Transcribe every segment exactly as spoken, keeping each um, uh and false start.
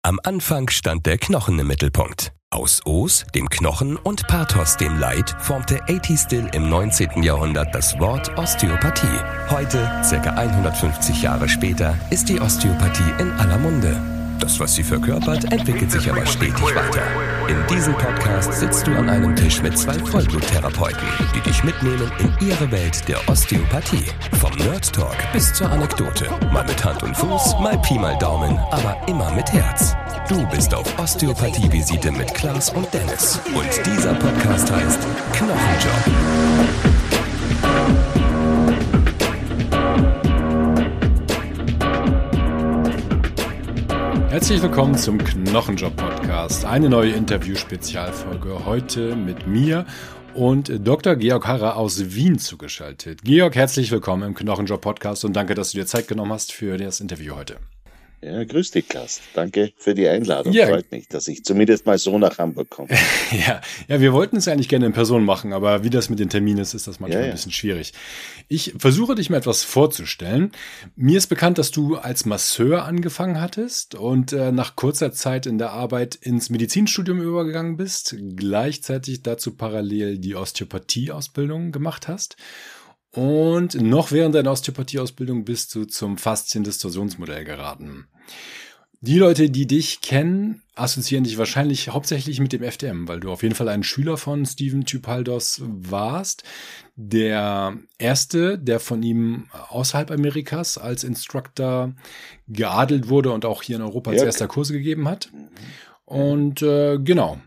Am Anfang stand der Knochen im Mittelpunkt. Aus Os, dem Knochen, und Pathos, dem Leid, formte A T Still im neunzehnten Jahrhundert das Wort Osteopathie. Heute, ca. hundertfünfzig Jahre später, ist die Osteopathie in aller Munde. Das, was sie verkörpert, entwickelt sich aber stetig weiter. In diesem Podcast sitzt du an einem Tisch mit zwei Vollbluttherapeuten, die dich mitnehmen in ihre Welt der Osteopathie. Vom Nerd Talk bis zur Anekdote. Mal mit Hand und Fuß, mal Pi mal Daumen, aber immer mit Herz. Du bist auf Osteopathie-Visite mit Klaas und Dennis. Und dieser Podcast heißt Knochenjob. Herzlich willkommen zum Knochenjob-Podcast. Eine neue Interview-Spezialfolge heute mit mir und Doktor Georg Harrer aus Wien zugeschaltet. Georg, herzlich willkommen im Knochenjob-Podcast und danke, dass du dir Zeit genommen hast für das Interview heute. Ja, grüß dich, Klaas. Danke für die Einladung. Ja. Freut mich, dass ich zumindest mal so nach Hamburg komme. ja, ja, wir wollten es eigentlich gerne in Person machen, aber wie das mit den Terminen ist, ist das manchmal ja, ja. ein bisschen schwierig. Ich versuche dich mal etwas vorzustellen. Mir ist bekannt, dass du als Masseur angefangen hattest und äh, nach kurzer Zeit in der Arbeit ins Medizinstudium übergegangen bist, gleichzeitig dazu parallel die Osteopathie-Ausbildung gemacht hast. Und noch während deiner Osteopathie-Ausbildung bist du zum Faszien-Distorsionsmodell geraten. Die Leute, die dich kennen, assoziieren dich wahrscheinlich hauptsächlich mit dem F D M, weil du auf jeden Fall ein Schüler von Stephen Typaldos warst. Der erste, der von ihm außerhalb Amerikas als Instructor geadelt wurde und auch hier in Europa als ja, erster Kurse gegeben hat. Und äh, genau.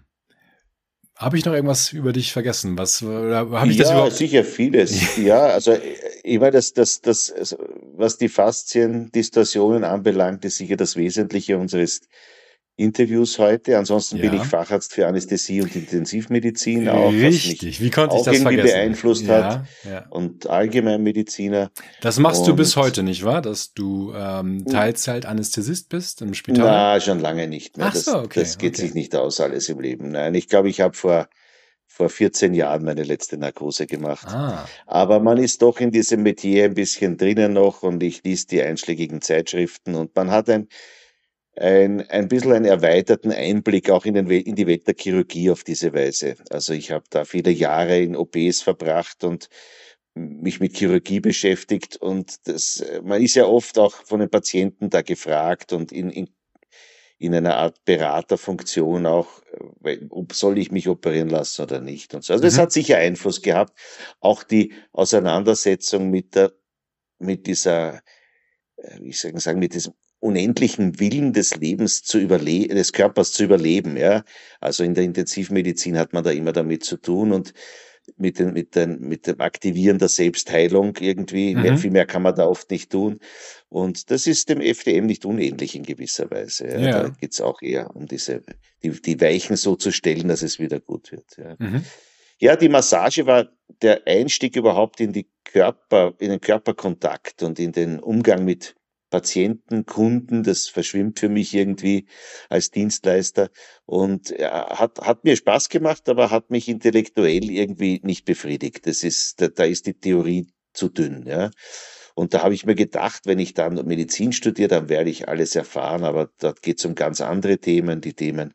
Habe ich noch irgendwas über dich vergessen? Was habe ich ja, das überhaupt? Sicher vieles. ja, also ich meine, das, das, das, was die Faszien-Distorsionen anbelangt, ist sicher das Wesentliche unseres Interviews heute. Ansonsten Ja. bin ich Facharzt für Anästhesie und Intensivmedizin auch, Richtig, was mich wie konnte ich auch das irgendwie vergessen? beeinflusst Ja, hat. ja. Und Allgemeinmediziner. Das machst du Und- bis heute, nicht wahr? Dass du ähm, Teilzeit-Anästhesist bist im Spital? Na, schon lange nicht mehr. Ach so, okay, das, das geht okay. sich nicht aus, alles im Leben. Nein, ich glaube, ich habe vor, vor vierzehn Jahren meine letzte Narkose gemacht. Ah, Aber man ist doch in diesem Metier ein bisschen drinnen noch und ich lese die einschlägigen Zeitschriften und man hat ein, ein, ein bisschen einen erweiterten Einblick auch in, den, We- in die Welt der Chirurgie auf diese Weise. Also ich habe da viele Jahre in O Ps verbracht und mich mit Chirurgie beschäftigt und das, man ist ja oft auch von den Patienten da gefragt und in, in in einer Art Beraterfunktion auch, weil, ob soll ich mich operieren lassen oder nicht und so. Also das Mhm. hat sicher Einfluss gehabt. Auch die Auseinandersetzung mit der, mit dieser, äh, wie soll ich sagen, mit diesem unendlichen Willen des Lebens zu überleben, des Körpers zu überleben, ja. Also in der Intensivmedizin hat man da immer damit zu tun und mit den, mit den, mit dem Aktivieren der Selbstheilung irgendwie. Mhm. Mehr, viel mehr kann man da oft nicht tun. Und das ist dem F D M nicht unähnlich in gewisser Weise. Ja. Ja. Da geht's auch eher um diese, die, die Weichen so zu stellen, dass es wieder gut wird. Ja. Mhm. Ja, die Massage war der Einstieg überhaupt in die Körper, in den Körperkontakt und in den Umgang mit Patienten, Kunden. Das verschwimmt für mich irgendwie als Dienstleister und ja, hat, hat mir Spaß gemacht, aber hat mich intellektuell irgendwie nicht befriedigt. Das ist, da, da ist die Theorie zu dünn, ja. Und da habe ich mir gedacht, wenn ich dann Medizin studiere, dann werde ich alles erfahren, aber dort geht es um ganz andere Themen. Die Themen,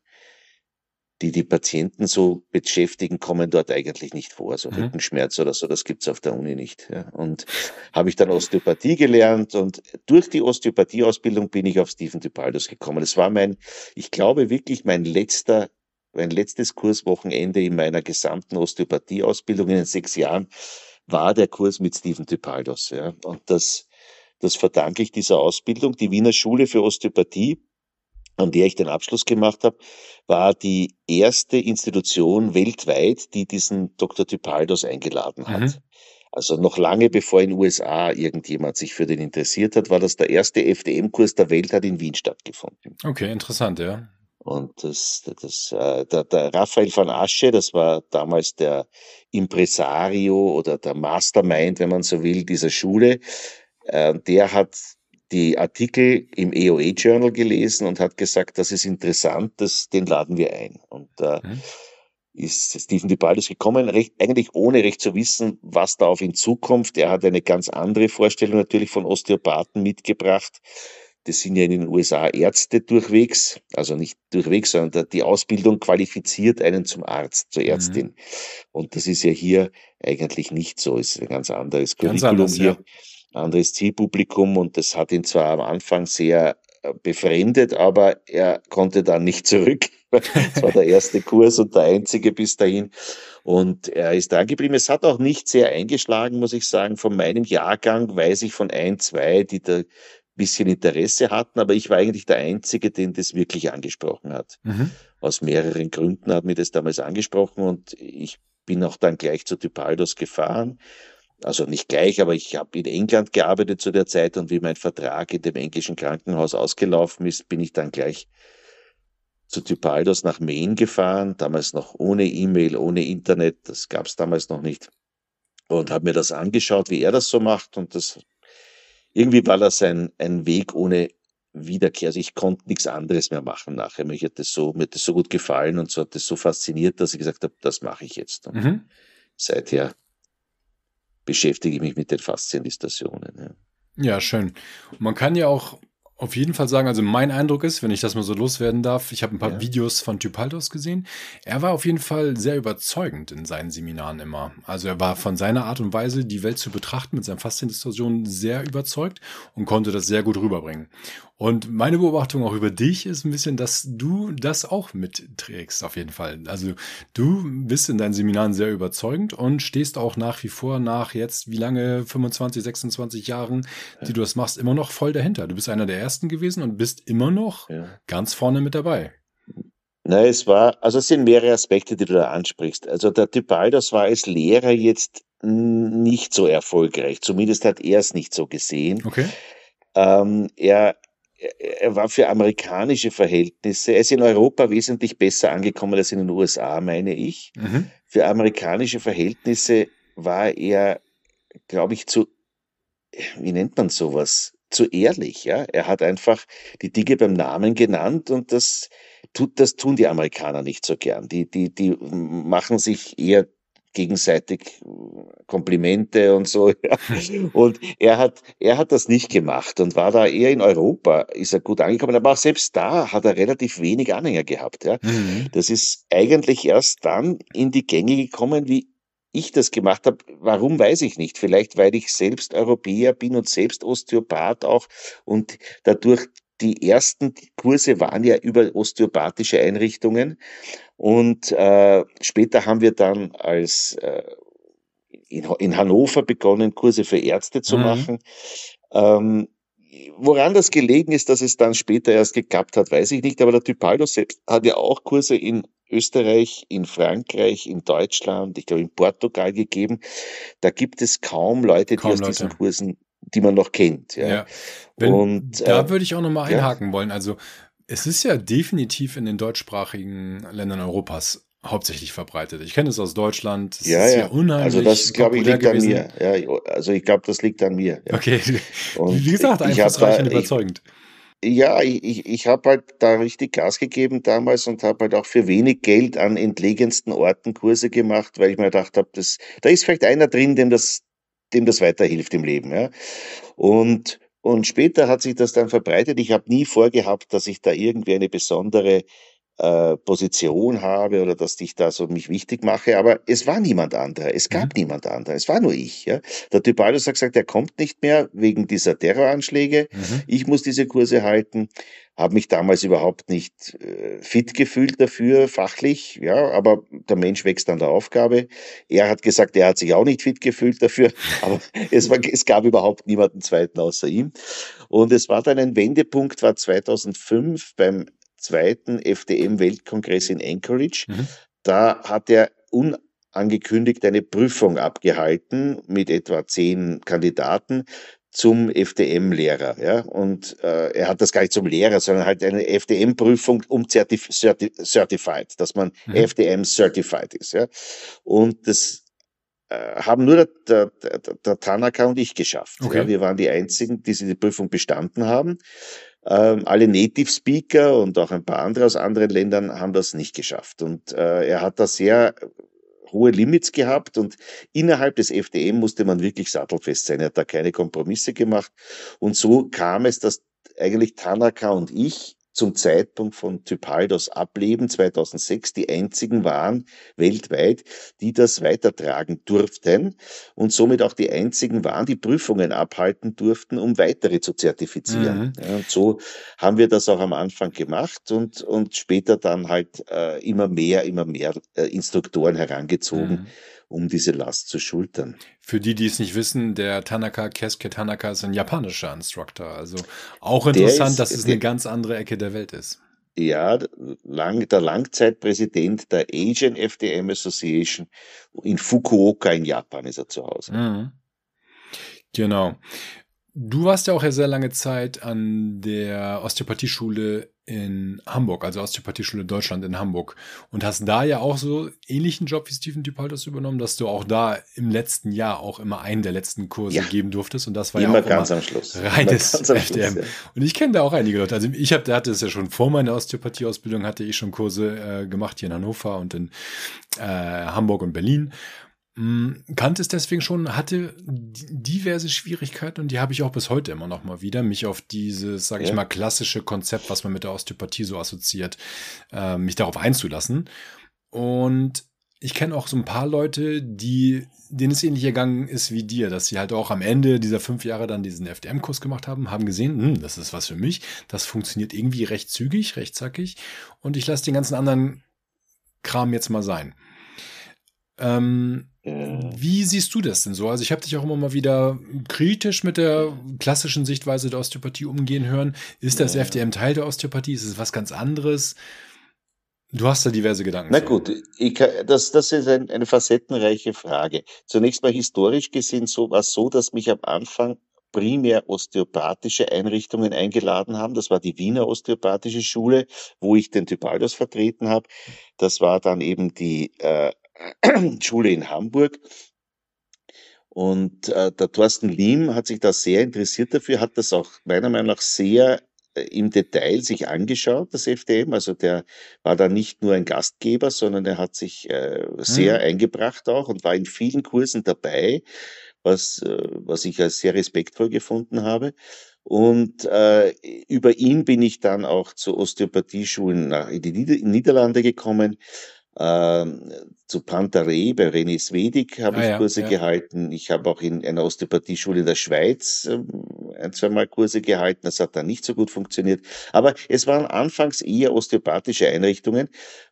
die die Patienten so beschäftigen, kommen dort eigentlich nicht vor. So Mhm. Rückenschmerz oder so, das gibt's auf der Uni nicht. Ja. Und habe ich dann Osteopathie gelernt und durch die Osteopathieausbildung bin ich auf Stephen Typaldos gekommen. Das war mein, ich glaube wirklich mein letzter, mein letztes Kurswochenende in meiner gesamten Osteopathieausbildung in den sechs Jahren war der Kurs mit Stephen Typaldos. Ja. Und das, das verdanke ich dieser Ausbildung. Die Wiener Schule für Osteopathie, an der ich den Abschluss gemacht habe, war die erste Institution weltweit, die diesen Doktor Typaldos eingeladen hat. Mhm. Also noch lange bevor in den U S A irgendjemand sich für den interessiert hat, war das der erste F D M-Kurs der Welt, hat in Wien stattgefunden. Okay, interessant, ja. Und das, das, äh, der, der Raphael van Asche, das war damals der Impresario oder der Mastermind, wenn man so will, dieser Schule, äh, der hat die Artikel im E O A-Journal gelesen und hat gesagt, das ist interessant, das, den laden wir ein. Und äh, Mhm. ist Stephen Typaldos gekommen, recht, eigentlich ohne recht zu wissen, was da auf ihn zukommt. Er hat eine ganz andere Vorstellung natürlich von Osteopathen mitgebracht, das sind ja in den U S A Ärzte durchwegs, also nicht durchwegs, sondern die Ausbildung qualifiziert einen zum Arzt, zur Ärztin. Mhm. Und das ist ja hier eigentlich nicht so. Es ist ein ganz anderes Ganz Curriculum anders, hier, ja. anderes Zielpublikum, und das hat ihn zwar am Anfang sehr äh, befremdet, aber er konnte dann nicht zurück. Es war der erste Kurs und der einzige bis dahin. Und er ist da geblieben. Es hat auch nicht sehr eingeschlagen, muss ich sagen. Von meinem Jahrgang weiß ich von ein, zwei, die da ein bisschen Interesse hatten, aber ich war eigentlich der Einzige, den das wirklich angesprochen hat. Mhm. Aus mehreren Gründen hat mich das damals angesprochen, und ich bin auch dann gleich zu Typaldos gefahren. Also nicht gleich, aber ich habe in England gearbeitet zu der Zeit, und wie mein Vertrag in dem englischen Krankenhaus ausgelaufen ist, bin ich dann gleich zu Typaldos nach Maine gefahren, damals noch ohne E-Mail, ohne Internet, das gab es damals noch nicht, und habe mir das angeschaut, wie er das so macht, und das irgendwie war das ein, ein Weg ohne Wiederkehr. Also ich konnte nichts anderes mehr machen nachher. Mir hat das so, mir hat das so gut gefallen und so hat das so fasziniert, dass ich gesagt habe, das mache ich jetzt. Und Mhm. seither beschäftige ich mich mit den Fasziendistationen. Ja. Ja, schön. Und man kann ja auch auf jeden Fall sagen, also mein Eindruck ist, wenn ich das mal so loswerden darf, ich habe ein paar Ja. Videos von Typaldos gesehen. Er war auf jeden Fall sehr überzeugend in seinen Seminaren immer. Also er war von seiner Art und Weise, die Welt zu betrachten, mit seinen Fasziendistorsionen sehr überzeugt und konnte das sehr gut rüberbringen. Und meine Beobachtung auch über dich ist ein bisschen, dass du das auch mitträgst, auf jeden Fall. Also du bist in deinen Seminaren sehr überzeugend und stehst auch nach wie vor nach jetzt, wie lange, fünfundzwanzig, sechsundzwanzig Jahren, die du das machst, immer noch voll dahinter. Du bist einer der Ersten gewesen und bist immer noch Ja. ganz vorne mit dabei. Nein, es war, also es sind mehrere Aspekte, die du da ansprichst. Also der Typaldos war als Lehrer jetzt n- nicht so erfolgreich. Zumindest hat er es nicht so gesehen. Okay. Ähm, er, er er war für amerikanische Verhältnisse, er ist in Europa wesentlich besser angekommen als in den U S A, meine ich. Mhm. Für amerikanische Verhältnisse war er, glaube ich, zu, wie nennt man sowas? Zu ehrlich, ja. Er hat einfach die Dinge beim Namen genannt, und das tut, das tun die Amerikaner nicht so gern. Die, die, die machen sich eher gegenseitig Komplimente und so. Ja. Und er hat, er hat das nicht gemacht und war da eher in Europa, ist er gut angekommen. Aber auch selbst da hat er relativ wenig Anhänger gehabt. Ja. Mhm. Das ist eigentlich erst dann in die Gänge gekommen, wie ich das gemacht habe. Warum, weiß ich nicht. Vielleicht, weil ich selbst Europäer bin und selbst Osteopath auch, und dadurch die ersten Kurse waren ja über osteopathische Einrichtungen, und äh, später haben wir dann als äh, in, in Hannover begonnen, Kurse für Ärzte zu Mhm. machen. Ähm, woran das gelegen ist, dass es dann später erst geklappt hat, weiß ich nicht, aber der Typaldos selbst hat ja auch Kurse in Österreich, in Frankreich, in Deutschland, ich glaube in Portugal gegeben. Da gibt es kaum Leute, die Kaum aus diesen Leute. Kursen, die man noch kennt. Ja. Ja. Wenn, Und da äh, würde ich auch nochmal ja, einhaken wollen. Also es ist ja definitiv in den deutschsprachigen Ländern Europas hauptsächlich verbreitet. Ich kenne es aus Deutschland. Es ja, ist ja ja. Also unheimlich das, glaube ich, populär liegt an gewesen. mir. Ja, also ich glaube, das liegt an mir. Ja. Okay. Wie Und gesagt, ich habe einflussreich da, und ich, überzeugend. ja, ich, ich, ich habe halt da richtig Gas gegeben damals und habe halt auch für wenig Geld an entlegensten Orten Kurse gemacht, weil ich mir gedacht habe, das, da ist vielleicht einer drin, dem das, dem das weiterhilft im Leben. Ja. Und, und später hat sich das dann verbreitet. Ich habe nie vorgehabt, dass ich da irgendwie eine besondere äh, Position habe oder dass ich da so mich wichtig mache, aber es war niemand anderer, es gab Mhm. niemand anderer, es war nur ich. Ja. Der Typaldos hat gesagt, er kommt nicht mehr wegen dieser Terroranschläge, Mhm. ich muss diese Kurse halten, habe mich damals überhaupt nicht äh, fit gefühlt dafür, fachlich, ja, aber der Mensch wächst an der Aufgabe. Er hat gesagt, er hat sich auch nicht fit gefühlt dafür, aber es, war, es gab überhaupt niemanden zweiten außer ihm. Und es war dann ein Wendepunkt, war zweitausendfünf beim zweiten F D M-Weltkongress in Anchorage. Mhm. Da hat er unangekündigt eine Prüfung abgehalten mit etwa zehn Kandidaten zum F D M-Lehrer. Ja? Und äh, er hat das gar nicht zum Lehrer, sondern halt eine F D M-Prüfung um Certif Certi Certified, dass man Mhm. F D M-Certified ist. Ja? Und das äh, haben nur der, der, der, der Tanaka und ich geschafft. Ja? Okay. Wir waren die Einzigen, die diese Prüfung bestanden haben. Ähm, alle Native Speaker und auch ein paar andere aus anderen Ländern haben das nicht geschafft. Und äh, er hat da sehr hohe Limits gehabt, und innerhalb des F D M musste man wirklich sattelfest sein. Er hat da keine Kompromisse gemacht. Und so kam es, dass eigentlich Tanaka und ich zum Zeitpunkt von Typaldos Ableben zweitausendsechs die einzigen waren weltweit, die das weitertragen durften und somit auch die einzigen waren, die Prüfungen abhalten durften, um weitere zu zertifizieren. Mhm. Ja, und so haben wir das auch am Anfang gemacht und, und später dann halt äh, immer mehr, immer mehr äh, Instruktoren herangezogen, Mhm. um diese Last zu schultern. Für die, die es nicht wissen, der Tanaka, Keisuke Tanaka ist ein japanischer Instructor. Also auch Der interessant, ist, dass es der, eine ganz andere Ecke der Welt ist. ja, lang, der Langzeitpräsident der Asian F D M Association in Fukuoka in Japan ist er zu Hause. Mhm. Genau. Du warst ja auch ja sehr lange Zeit an der Osteopathieschule in Hamburg, also Osteopathieschule Deutschland in Hamburg, und hast da ja auch so ähnlichen Job wie Stephen Typaldos übernommen, dass du auch da im letzten Jahr auch immer einen der letzten Kurse Ja, geben durftest, und das war immer ja auch ganz immer am Schluss. Immer reines ganz am F D M. Schluss, ja. Und ich kenne da auch einige Leute. Also ich habe, der hatte es ja schon vor meiner Osteopathieausbildung, hatte ich schon Kurse äh, gemacht hier in Hannover und in äh, Hamburg und Berlin. Kannte es deswegen schon, hatte diverse Schwierigkeiten, und die habe ich auch bis heute immer noch mal wieder, mich auf dieses, sage ich Ja. mal, klassische Konzept, was man mit der Osteopathie so assoziiert, äh, mich darauf einzulassen. Und ich kenne auch so ein paar Leute, die, denen es ähnlich ergangen ist wie dir, dass sie halt auch am Ende dieser fünf Jahre dann diesen F D M-Kurs gemacht haben, haben gesehen, hm, das ist was für mich, das funktioniert irgendwie recht zügig, recht zackig, und ich lasse den ganzen anderen Kram jetzt mal sein. Ähm, Ja. Wie siehst du das denn so? Also ich habe dich auch immer mal wieder kritisch mit der klassischen Sichtweise der Osteopathie umgehen hören. Ist das Ja. F D M Teil der Osteopathie? Ist es was ganz anderes? Du hast da diverse Gedanken Na zu. gut, ich, kann- das, das ist ein, eine facettenreiche Frage. Zunächst mal historisch gesehen so, war es so, dass mich am Anfang primär osteopathische Einrichtungen eingeladen haben. Das war die Wiener Osteopathische Schule, wo ich den Typaldos vertreten habe. Das war dann eben die äh, Schule in Hamburg. Und äh, der Thorsten Liem hat sich da sehr interessiert dafür, hat das auch meiner Meinung nach sehr äh, im Detail sich angeschaut, das F D M. Also der war da nicht nur ein Gastgeber, sondern er hat sich äh, sehr Mhm. eingebracht auch und war in vielen Kursen dabei, was, äh, was ich als sehr respektvoll gefunden habe. Und äh, über ihn bin ich dann auch zu Osteopathieschulen nach, in die Nieder Niederlande gekommen. Ähm, zu Pantarei bei René Svedig habe Ah ich ja, Kurse ja. gehalten. Ich habe auch in einer Osteopathieschule in der Schweiz ähm, ein, zwei Mal Kurse gehalten. Das hat dann nicht so gut funktioniert. Aber es waren anfangs eher osteopathische Einrichtungen.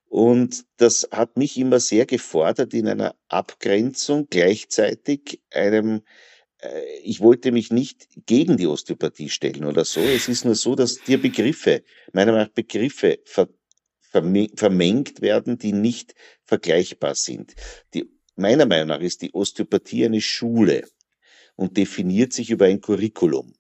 Und das hat mich immer sehr gefordert in einer Abgrenzung gleichzeitig einem äh, ich wollte mich nicht gegen die Osteopathie stellen oder so. Es ist nur so, dass dir Begriffe, meiner Meinung nach Begriffe ver, verme- vermengt werden, die nicht vergleichbar sind. Die, meiner Meinung nach ist die Osteopathie eine Schule und definiert sich über ein Curriculum.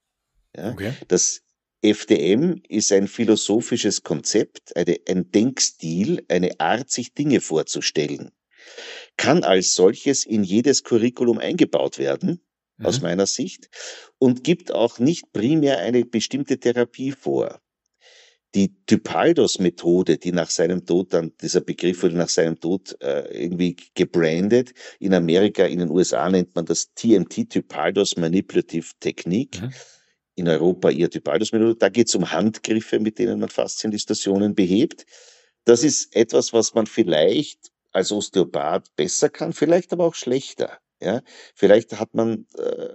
Ja? Okay. Das F D M ist ein philosophisches Konzept, eine, ein Denkstil, eine Art, sich Dinge vorzustellen. Kann als solches in jedes Curriculum eingebaut werden, aus Mhm. meiner Sicht, und gibt auch nicht primär eine bestimmte Therapie vor. Die Typaldos-Methode, die nach seinem Tod dann, dieser Begriff wurde nach seinem Tod äh, irgendwie gebrandet. In Amerika, in den U S A nennt man das T M T, Typaldos Manipulative Technique. Mhm. In Europa eher Typaldos-Methode. Da geht es um Handgriffe, mit denen man Fasziendistorsionen behebt. Das ist etwas, was man vielleicht als Osteopath besser kann, vielleicht aber auch schlechter. Ja, vielleicht hat man äh,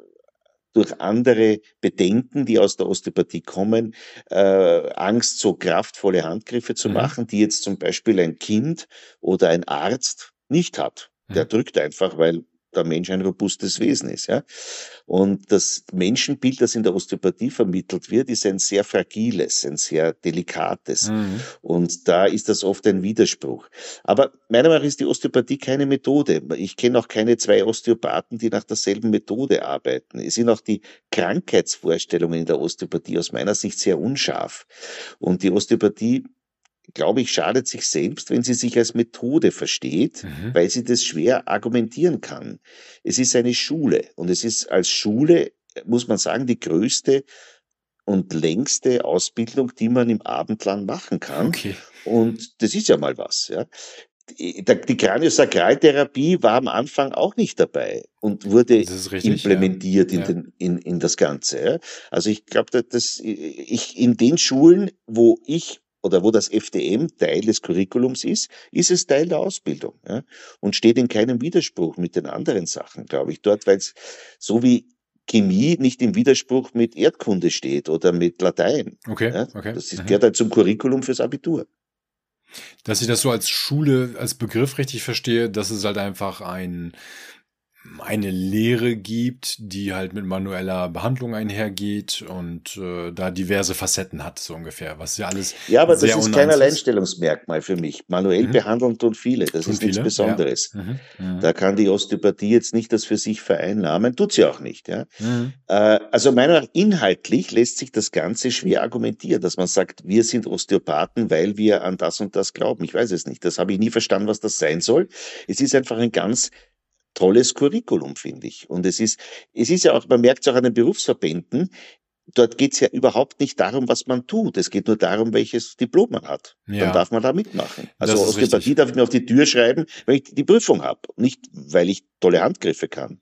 durch andere Bedenken, die aus der Osteopathie kommen, äh, Angst, so kraftvolle Handgriffe zu Mhm. machen, die jetzt zum Beispiel ein Kind oder ein Arzt nicht hat. Der Mhm. drückt einfach, weil der Mensch ein robustes Wesen ist. Ja? Und das Menschenbild, das in der Osteopathie vermittelt wird, ist ein sehr fragiles, ein sehr delikates. Mhm. Und da ist das oft ein Widerspruch. Aber meiner Meinung nach ist die Osteopathie keine Methode. Ich kenne auch keine zwei Osteopathen, die nach derselben Methode arbeiten. Es sind auch die Krankheitsvorstellungen in der Osteopathie aus meiner Sicht sehr unscharf. Und die Osteopathie, glaube ich, schadet sich selbst, wenn sie sich als Methode versteht, Mhm. weil sie das schwer argumentieren kann. Es ist eine Schule und es ist als Schule, muss man sagen, die größte und längste Ausbildung, die man im Abendland machen kann. Okay. Und das ist ja mal was. Ja. die, die Kraniosakraltherapie war am Anfang auch nicht dabei und wurde richtig, implementiert ja. in, den, in, in das Ganze. Ja. Also ich glaube, dass ich in den Schulen, wo ich oder wo das F D M Teil des Curriculums ist, ist es Teil der Ausbildung, ja, und steht in keinem Widerspruch mit den anderen Sachen, glaube ich, dort, weil es so wie Chemie nicht im Widerspruch mit Erdkunde steht oder mit Latein. Okay, ja. okay. Das ist, Mhm. gehört halt zum Curriculum fürs Abitur. Dass ich das so als Schule, als Begriff richtig verstehe, dass es halt einfach ein, eine Lehre gibt, die halt mit manueller Behandlung einhergeht und äh, da diverse Facetten hat, so ungefähr, was ja alles Ja, aber das sehr ist uneins kein ist. Alleinstellungsmerkmal für mich. Manuell Mhm. behandeln tun viele, das Tun ist nichts viele, Besonderes. ja. Mhm. Mhm. Da kann die Osteopathie jetzt nicht das für sich vereinnahmen, tut sie auch nicht. Ja. Mhm. Äh, also meiner Meinung nach inhaltlich lässt sich das Ganze schwer argumentieren, dass man sagt, wir sind Osteopathen, weil wir an das und das glauben. Ich weiß es nicht. Das habe ich nie verstanden, was das sein soll. Es ist einfach ein ganz tolles Curriculum, finde ich. Und es ist, es ist ja auch, man merkt es auch an den Berufsverbänden, dort geht es ja überhaupt nicht darum, was man tut. Es geht nur darum, welches Diplom man hat. Ja. Dann darf man da mitmachen. Also Das ist Osteopathie richtig. darf ich mir auf die Tür schreiben, weil ich die Prüfung habe. Nicht, weil ich tolle Handgriffe kann.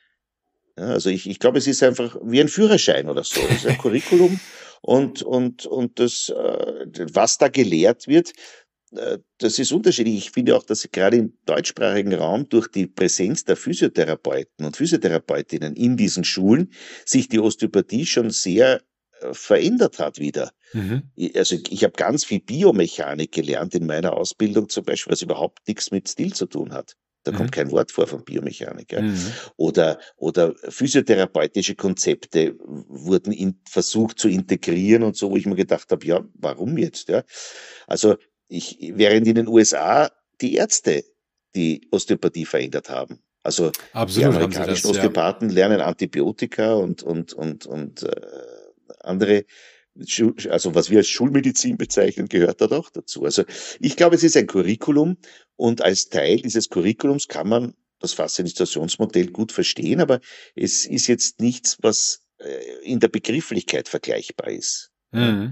Ja, also ich, ich glaube, es ist einfach wie ein Führerschein oder so. Es ist ein Curriculum und, und, und das, äh, was da gelehrt wird, äh, das ist unterschiedlich. Ich finde auch, dass gerade im deutschsprachigen Raum durch die Präsenz der Physiotherapeuten und Physiotherapeutinnen in diesen Schulen sich die Osteopathie schon sehr äh, verändert hat wieder. Mhm. Ich- Also ich, ich habe ganz viel Biomechanik gelernt in meiner Ausbildung zum Beispiel, was überhaupt nichts mit Stil zu tun hat. Da Mhm. kommt kein Wort vor von Biomechanik. Ja. Mhm. Oder, oder physiotherapeutische Konzepte wurden in, versucht zu integrieren und so, wo ich mir gedacht habe, ja, warum jetzt? Ja? Also ich, während in den U S A die Ärzte die Osteopathie verändert haben. Also die Absolut haben sie amerikanischen das, ja. Osteopathen lernen Antibiotika und, und, und, und äh, andere, Schu- also was wir als Schulmedizin bezeichnen, gehört da doch dazu. Also ich glaube, es ist ein Curriculum und als Teil dieses Curriculums kann man das Faszinationsmodell gut verstehen, aber es ist jetzt nichts, was äh, in der Begrifflichkeit vergleichbar ist. Ja. Mhm.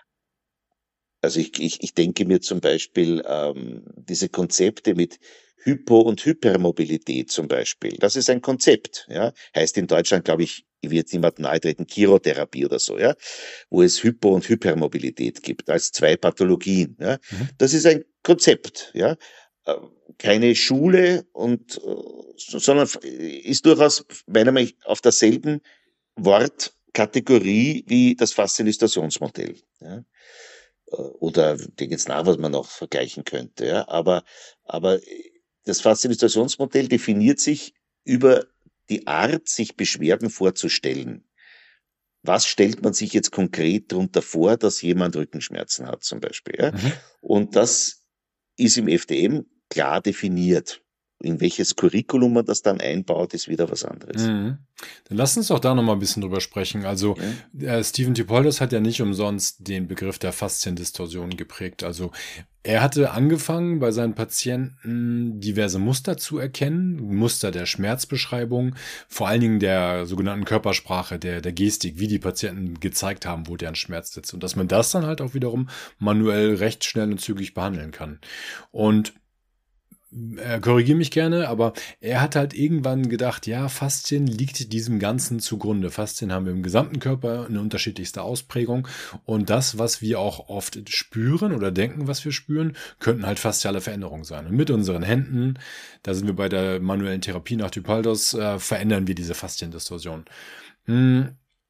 Also ich, ich, ich denke mir zum Beispiel ähm, diese Konzepte mit Hypo- und Hypermobilität zum Beispiel. Das ist ein Konzept, ja. Heißt in Deutschland, glaube ich, ich will jetzt niemand nahe treten, Chirotherapie oder so, ja, wo es Hypo- und Hypermobilität gibt, als zwei Pathologien, ja. Mhm. Das ist ein Konzept, ja. Äh, Keine Schule und, äh, so- sondern ist durchaus meiner Meinung nach auf derselben Wortkategorie wie das Faszinationsmodell, ja. Oder denke jetzt nach, was man noch vergleichen könnte, ja. Aber, aber das Faszinationsmodell definiert sich über die Art, sich Beschwerden vorzustellen. Was stellt man sich jetzt konkret darunter vor, dass jemand Rückenschmerzen hat, zum Beispiel, ja? Mhm. Und das ist im F D M klar definiert. In welches Curriculum man das dann einbaut, ist wieder was anderes. Mhm. Dann lass uns doch da noch mal ein bisschen drüber sprechen. Also Ja. äh, Stephen Dipoldos hat ja nicht umsonst den Begriff der Fasziendistorsion geprägt. Also er hatte angefangen, bei seinen Patienten diverse Muster zu erkennen, Muster der Schmerzbeschreibung, vor allen Dingen der sogenannten Körpersprache, der, der Gestik, wie die Patienten gezeigt haben, wo deren Schmerz sitzt. Und dass man das dann halt auch wiederum manuell recht schnell und zügig behandeln kann. Und äh, korrigiere mich gerne, aber er hat halt irgendwann gedacht, ja, Faszien liegt diesem Ganzen zugrunde. Faszien haben wir im gesamten Körper eine unterschiedlichste Ausprägung und das, was wir auch oft spüren oder denken, was wir spüren, könnten halt fasziale Veränderungen sein. Und mit unseren Händen, da sind wir bei der manuellen Therapie nach Dipoldos, äh, verändern wir diese Fasziendistorsion. Hm.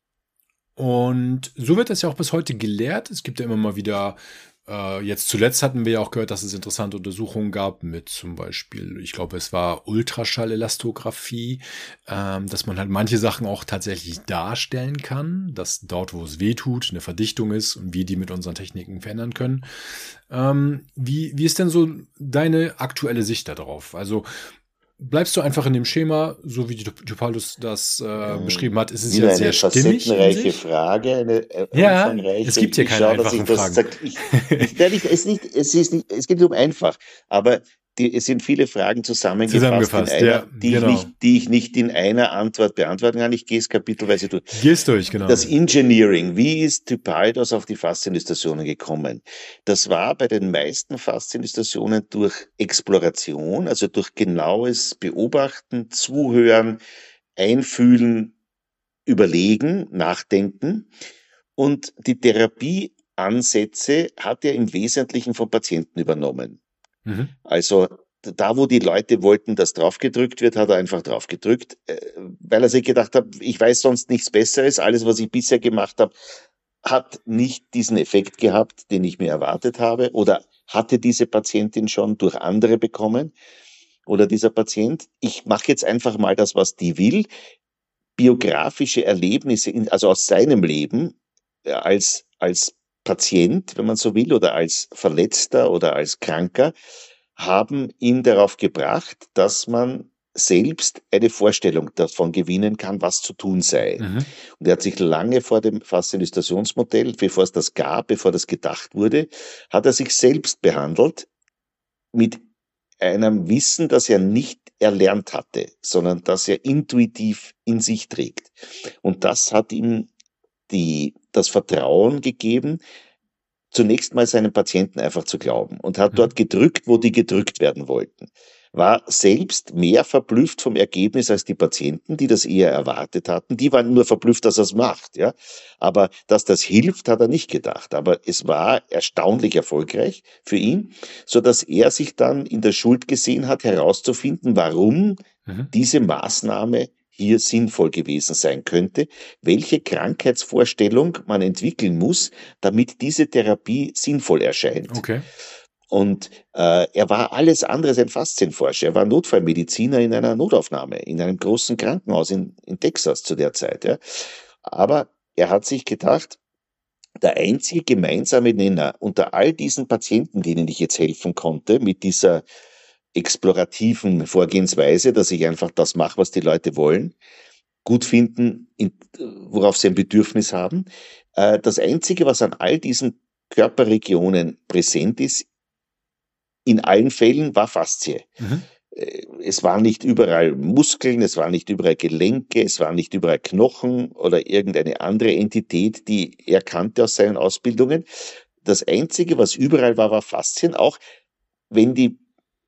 Und so wird das ja auch bis heute gelehrt. Es gibt ja immer mal wieder Äh, jetzt zuletzt hatten wir ja auch gehört, dass es interessante Untersuchungen gab mit zum Beispiel, ich glaube, es war Ultraschallelastographie, ähm, dass man halt manche Sachen auch tatsächlich darstellen kann, dass dort, wo es weh tut, eine Verdichtung ist und wir die mit unseren Techniken verändern können. Ähm, wie, wie ist denn so deine aktuelle Sicht darauf? Also bleibst du einfach in dem Schema, so wie Dipoldos das äh, Ähm, beschrieben hat? Ist es Wieder ja eine sehr stimmig in facettenreiche sich? Frage, eine äh, Ja, umfangreiche. es gibt hier Ich keine schaue, dass einfachen ich das Fragen. sag- ich, ich, nein, ich, es, nicht, es, ist nicht, es geht nicht um einfach, aber die, es sind viele Fragen zusammengefasst, Zusammengefasst, in einer, ja, die, genau. ich nicht, die ich nicht in einer Antwort beantworten kann. Ich gehe es kapitelweise durch. Gehst durch, genau. Das Engineering, wie ist Typaidos auf die Faszienillustrationen gekommen? Das war bei den meisten Faszienillustrationen durch Exploration, also durch genaues Beobachten, Zuhören, Einfühlen, Überlegen, Nachdenken. Und die Therapieansätze hat er im Wesentlichen vom Patienten übernommen. Mhm. Also da, wo die Leute wollten, dass draufgedrückt wird, hat er einfach draufgedrückt, weil er sich gedacht hat, ich weiß sonst nichts Besseres. Alles, was ich bisher gemacht habe, hat nicht diesen Effekt gehabt, den ich mir erwartet habe, oder hatte diese Patientin schon durch andere bekommen oder dieser Patient. Ich mache jetzt einfach mal das, was die will. Biografische Erlebnisse, also aus seinem Leben als, als Patient, wenn man so will, oder als Verletzter oder als Kranker, haben ihn darauf gebracht, dass man selbst eine Vorstellung davon gewinnen kann, was zu tun sei. Mhm. Und er hat sich lange vor dem Faszienillustrationsmodell, bevor es das gab, bevor das gedacht wurde, hat er sich selbst behandelt mit einem Wissen, das er nicht erlernt hatte, sondern das er intuitiv in sich trägt. Und das hat ihm die, das Vertrauen gegeben, zunächst mal seinen Patienten einfach zu glauben, und hat dort gedrückt, wo die gedrückt werden wollten. War selbst mehr verblüfft vom Ergebnis als die Patienten, die das eher erwartet hatten. Die waren nur verblüfft, dass er es macht, ja. Aber dass das hilft, hat er nicht gedacht. Aber es war erstaunlich erfolgreich für ihn, so dass er sich dann in der Schuld gesehen hat, herauszufinden, warum mhm. diese Maßnahme hier sinnvoll gewesen sein könnte, welche Krankheitsvorstellung man entwickeln muss, damit diese Therapie sinnvoll erscheint. Okay. Und äh, er war alles andere als ein Faszienforscher. Er war Notfallmediziner in einer Notaufnahme, in einem großen Krankenhaus in, in Texas zu der Zeit. Ja. Aber er hat sich gedacht, der einzige gemeinsame Nenner unter all diesen Patienten, denen ich jetzt helfen konnte, mit dieser explorativen Vorgehensweise, dass ich einfach das mache, was die Leute wollen, gut finden, in, worauf sie ein Bedürfnis haben. Äh, das Einzige, was an all diesen Körperregionen präsent ist, in allen Fällen, war Faszie. Mhm. Es waren nicht überall Muskeln, es waren nicht überall Gelenke, es waren nicht überall Knochen oder irgendeine andere Entität, die er kannte aus seinen Ausbildungen. Das Einzige, was überall war, war Faszien, auch wenn die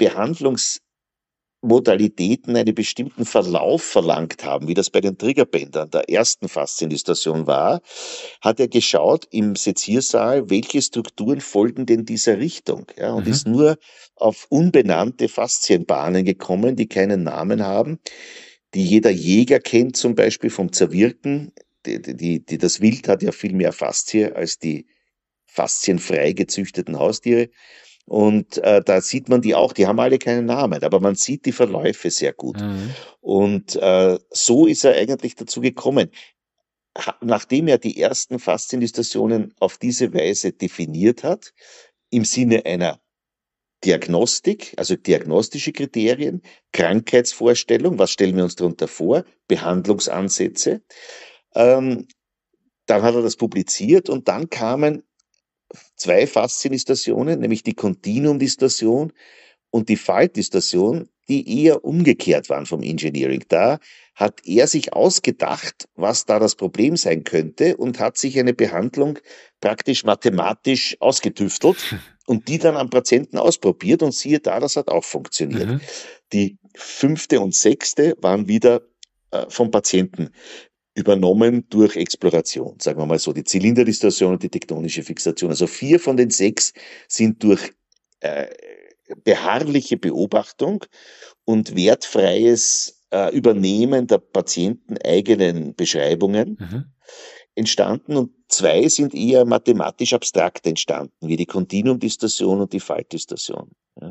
Behandlungsmodalitäten einen bestimmten Verlauf verlangt haben, wie das bei den Triggerbändern der ersten Faszienillustration war, hat er geschaut im Seziersaal, welche Strukturen folgen denn dieser Richtung, ja, und mhm. ist nur auf unbenannte Faszienbahnen gekommen, die keinen Namen haben, die jeder Jäger kennt, zum Beispiel vom Zerwirken. Die, die, die, das Wild hat ja viel mehr Faszie als die faszienfrei gezüchteten Haustiere. Und äh, da sieht man die auch, die haben alle keinen Namen, aber man sieht die Verläufe sehr gut. Mhm. Und äh, so ist er eigentlich dazu gekommen. Ha, nachdem er die ersten Faszienillustrationen auf diese Weise definiert hat, im Sinne einer Diagnostik, also diagnostische Kriterien, Krankheitsvorstellung, was stellen wir uns darunter vor, Behandlungsansätze, ähm, dann hat er das publiziert, und dann kamen zwei Faszienillustrationen, nämlich die Continuum-Distorsion und die Faltdistorsion, die eher umgekehrt waren vom Engineering. Da hat er sich ausgedacht, was da das Problem sein könnte, und hat sich eine Behandlung praktisch mathematisch ausgetüftelt und die dann am Patienten ausprobiert, und siehe da, das hat auch funktioniert. Mhm. Die fünfte und sechste waren wieder äh, vom Patienten übernommen durch Exploration, sagen wir mal so, die Zylinderdistorsion und die tektonische Fixation. Also vier von den sechs sind durch äh, beharrliche Beobachtung und wertfreies äh, Übernehmen der Patienten eigenen Beschreibungen mhm. entstanden, und zwei sind eher mathematisch abstrakt entstanden, wie die Continuum-Distorsion und die Faltdistorsion. Ja.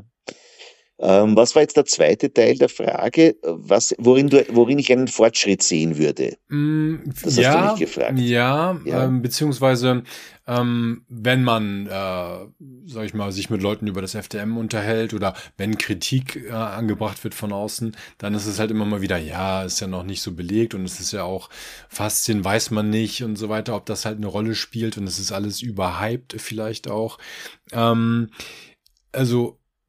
Ähm, was war jetzt der zweite Teil der Frage, was, worin, du, worin ich einen Fortschritt sehen würde? Das ja, hast du mich gefragt. Ja, ja. Ähm, beziehungsweise ähm, wenn man, äh, sag ich mal, sich mit Leuten über das F D M unterhält oder wenn Kritik äh, angebracht wird von außen, dann ist es halt immer mal wieder, ja, ist ja noch nicht so belegt, und es ist ja auch Faszien, weiß man nicht und so weiter, ob das halt eine Rolle spielt, und es ist alles überhyped vielleicht auch. Ähm, also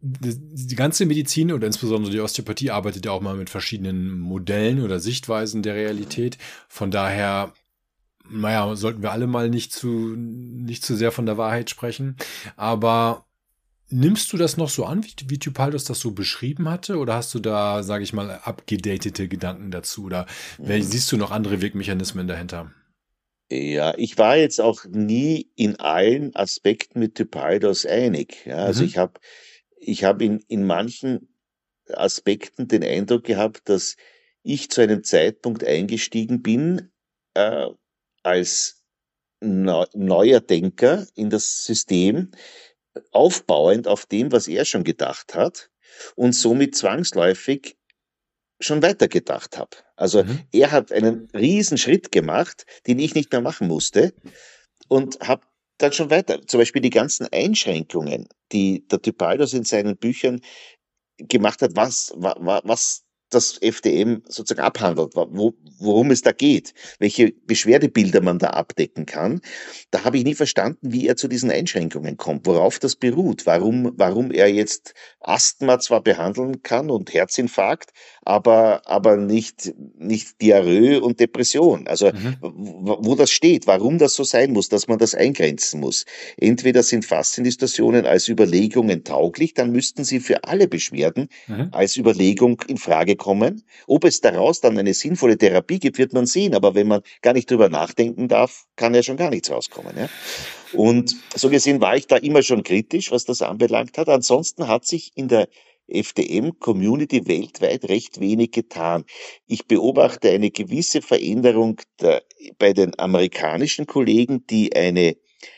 die ganze Medizin oder insbesondere die Osteopathie arbeitet ja auch mal mit verschiedenen Modellen oder Sichtweisen der Realität. Von daher, naja, sollten wir alle mal nicht zu, nicht zu sehr von der Wahrheit sprechen. Aber nimmst du das noch so an, wie, wie Typaldos das so beschrieben hatte? Oder hast du da, sage ich mal, abgedatete Gedanken dazu? Oder mhm. siehst du noch andere Wirkmechanismen dahinter? Ja, ich war jetzt auch nie in allen Aspekten mit Typaldos einig. Ja, also mhm. ich habe ich hab in, in manchen Aspekten den Eindruck gehabt, dass ich zu einem Zeitpunkt eingestiegen bin, äh, als neu, neuer Denker in das System, aufbauend auf dem, was er schon gedacht hat und somit zwangsläufig schon weitergedacht habe. Also mhm. er hat einen riesen Schritt gemacht, den ich nicht mehr machen musste und habe dann schon weiter, zum Beispiel die ganzen Einschränkungen, die der Typaldos in seinen Büchern gemacht hat, was, was, was das F D M sozusagen abhandelt, wo, worum es da geht, welche Beschwerdebilder man da abdecken kann. Da habe ich nie verstanden, wie er zu diesen Einschränkungen kommt, worauf das beruht, warum, warum er jetzt Asthma zwar behandeln kann und Herzinfarkt, aber, aber nicht, nicht Diarrhoe und Depression. Also, mhm. wo, wo das steht, warum das so sein muss, dass man das eingrenzen muss. Entweder sind Fasziendistorsionen als Überlegungen tauglich, dann müssten sie für alle Beschwerden mhm. als Überlegung in Frage kommen. Ob es daraus dann eine sinnvolle Therapie gibt, wird man sehen. Aber wenn man gar nicht drüber nachdenken darf, kann ja schon gar nichts rauskommen. Ja? Und so gesehen war ich da immer schon kritisch, was das anbelangt hat. Ansonsten hat sich in der F D M-Community weltweit recht wenig getan. Ich beobachte eine gewisse Veränderung der, bei den amerikanischen Kollegen, die eine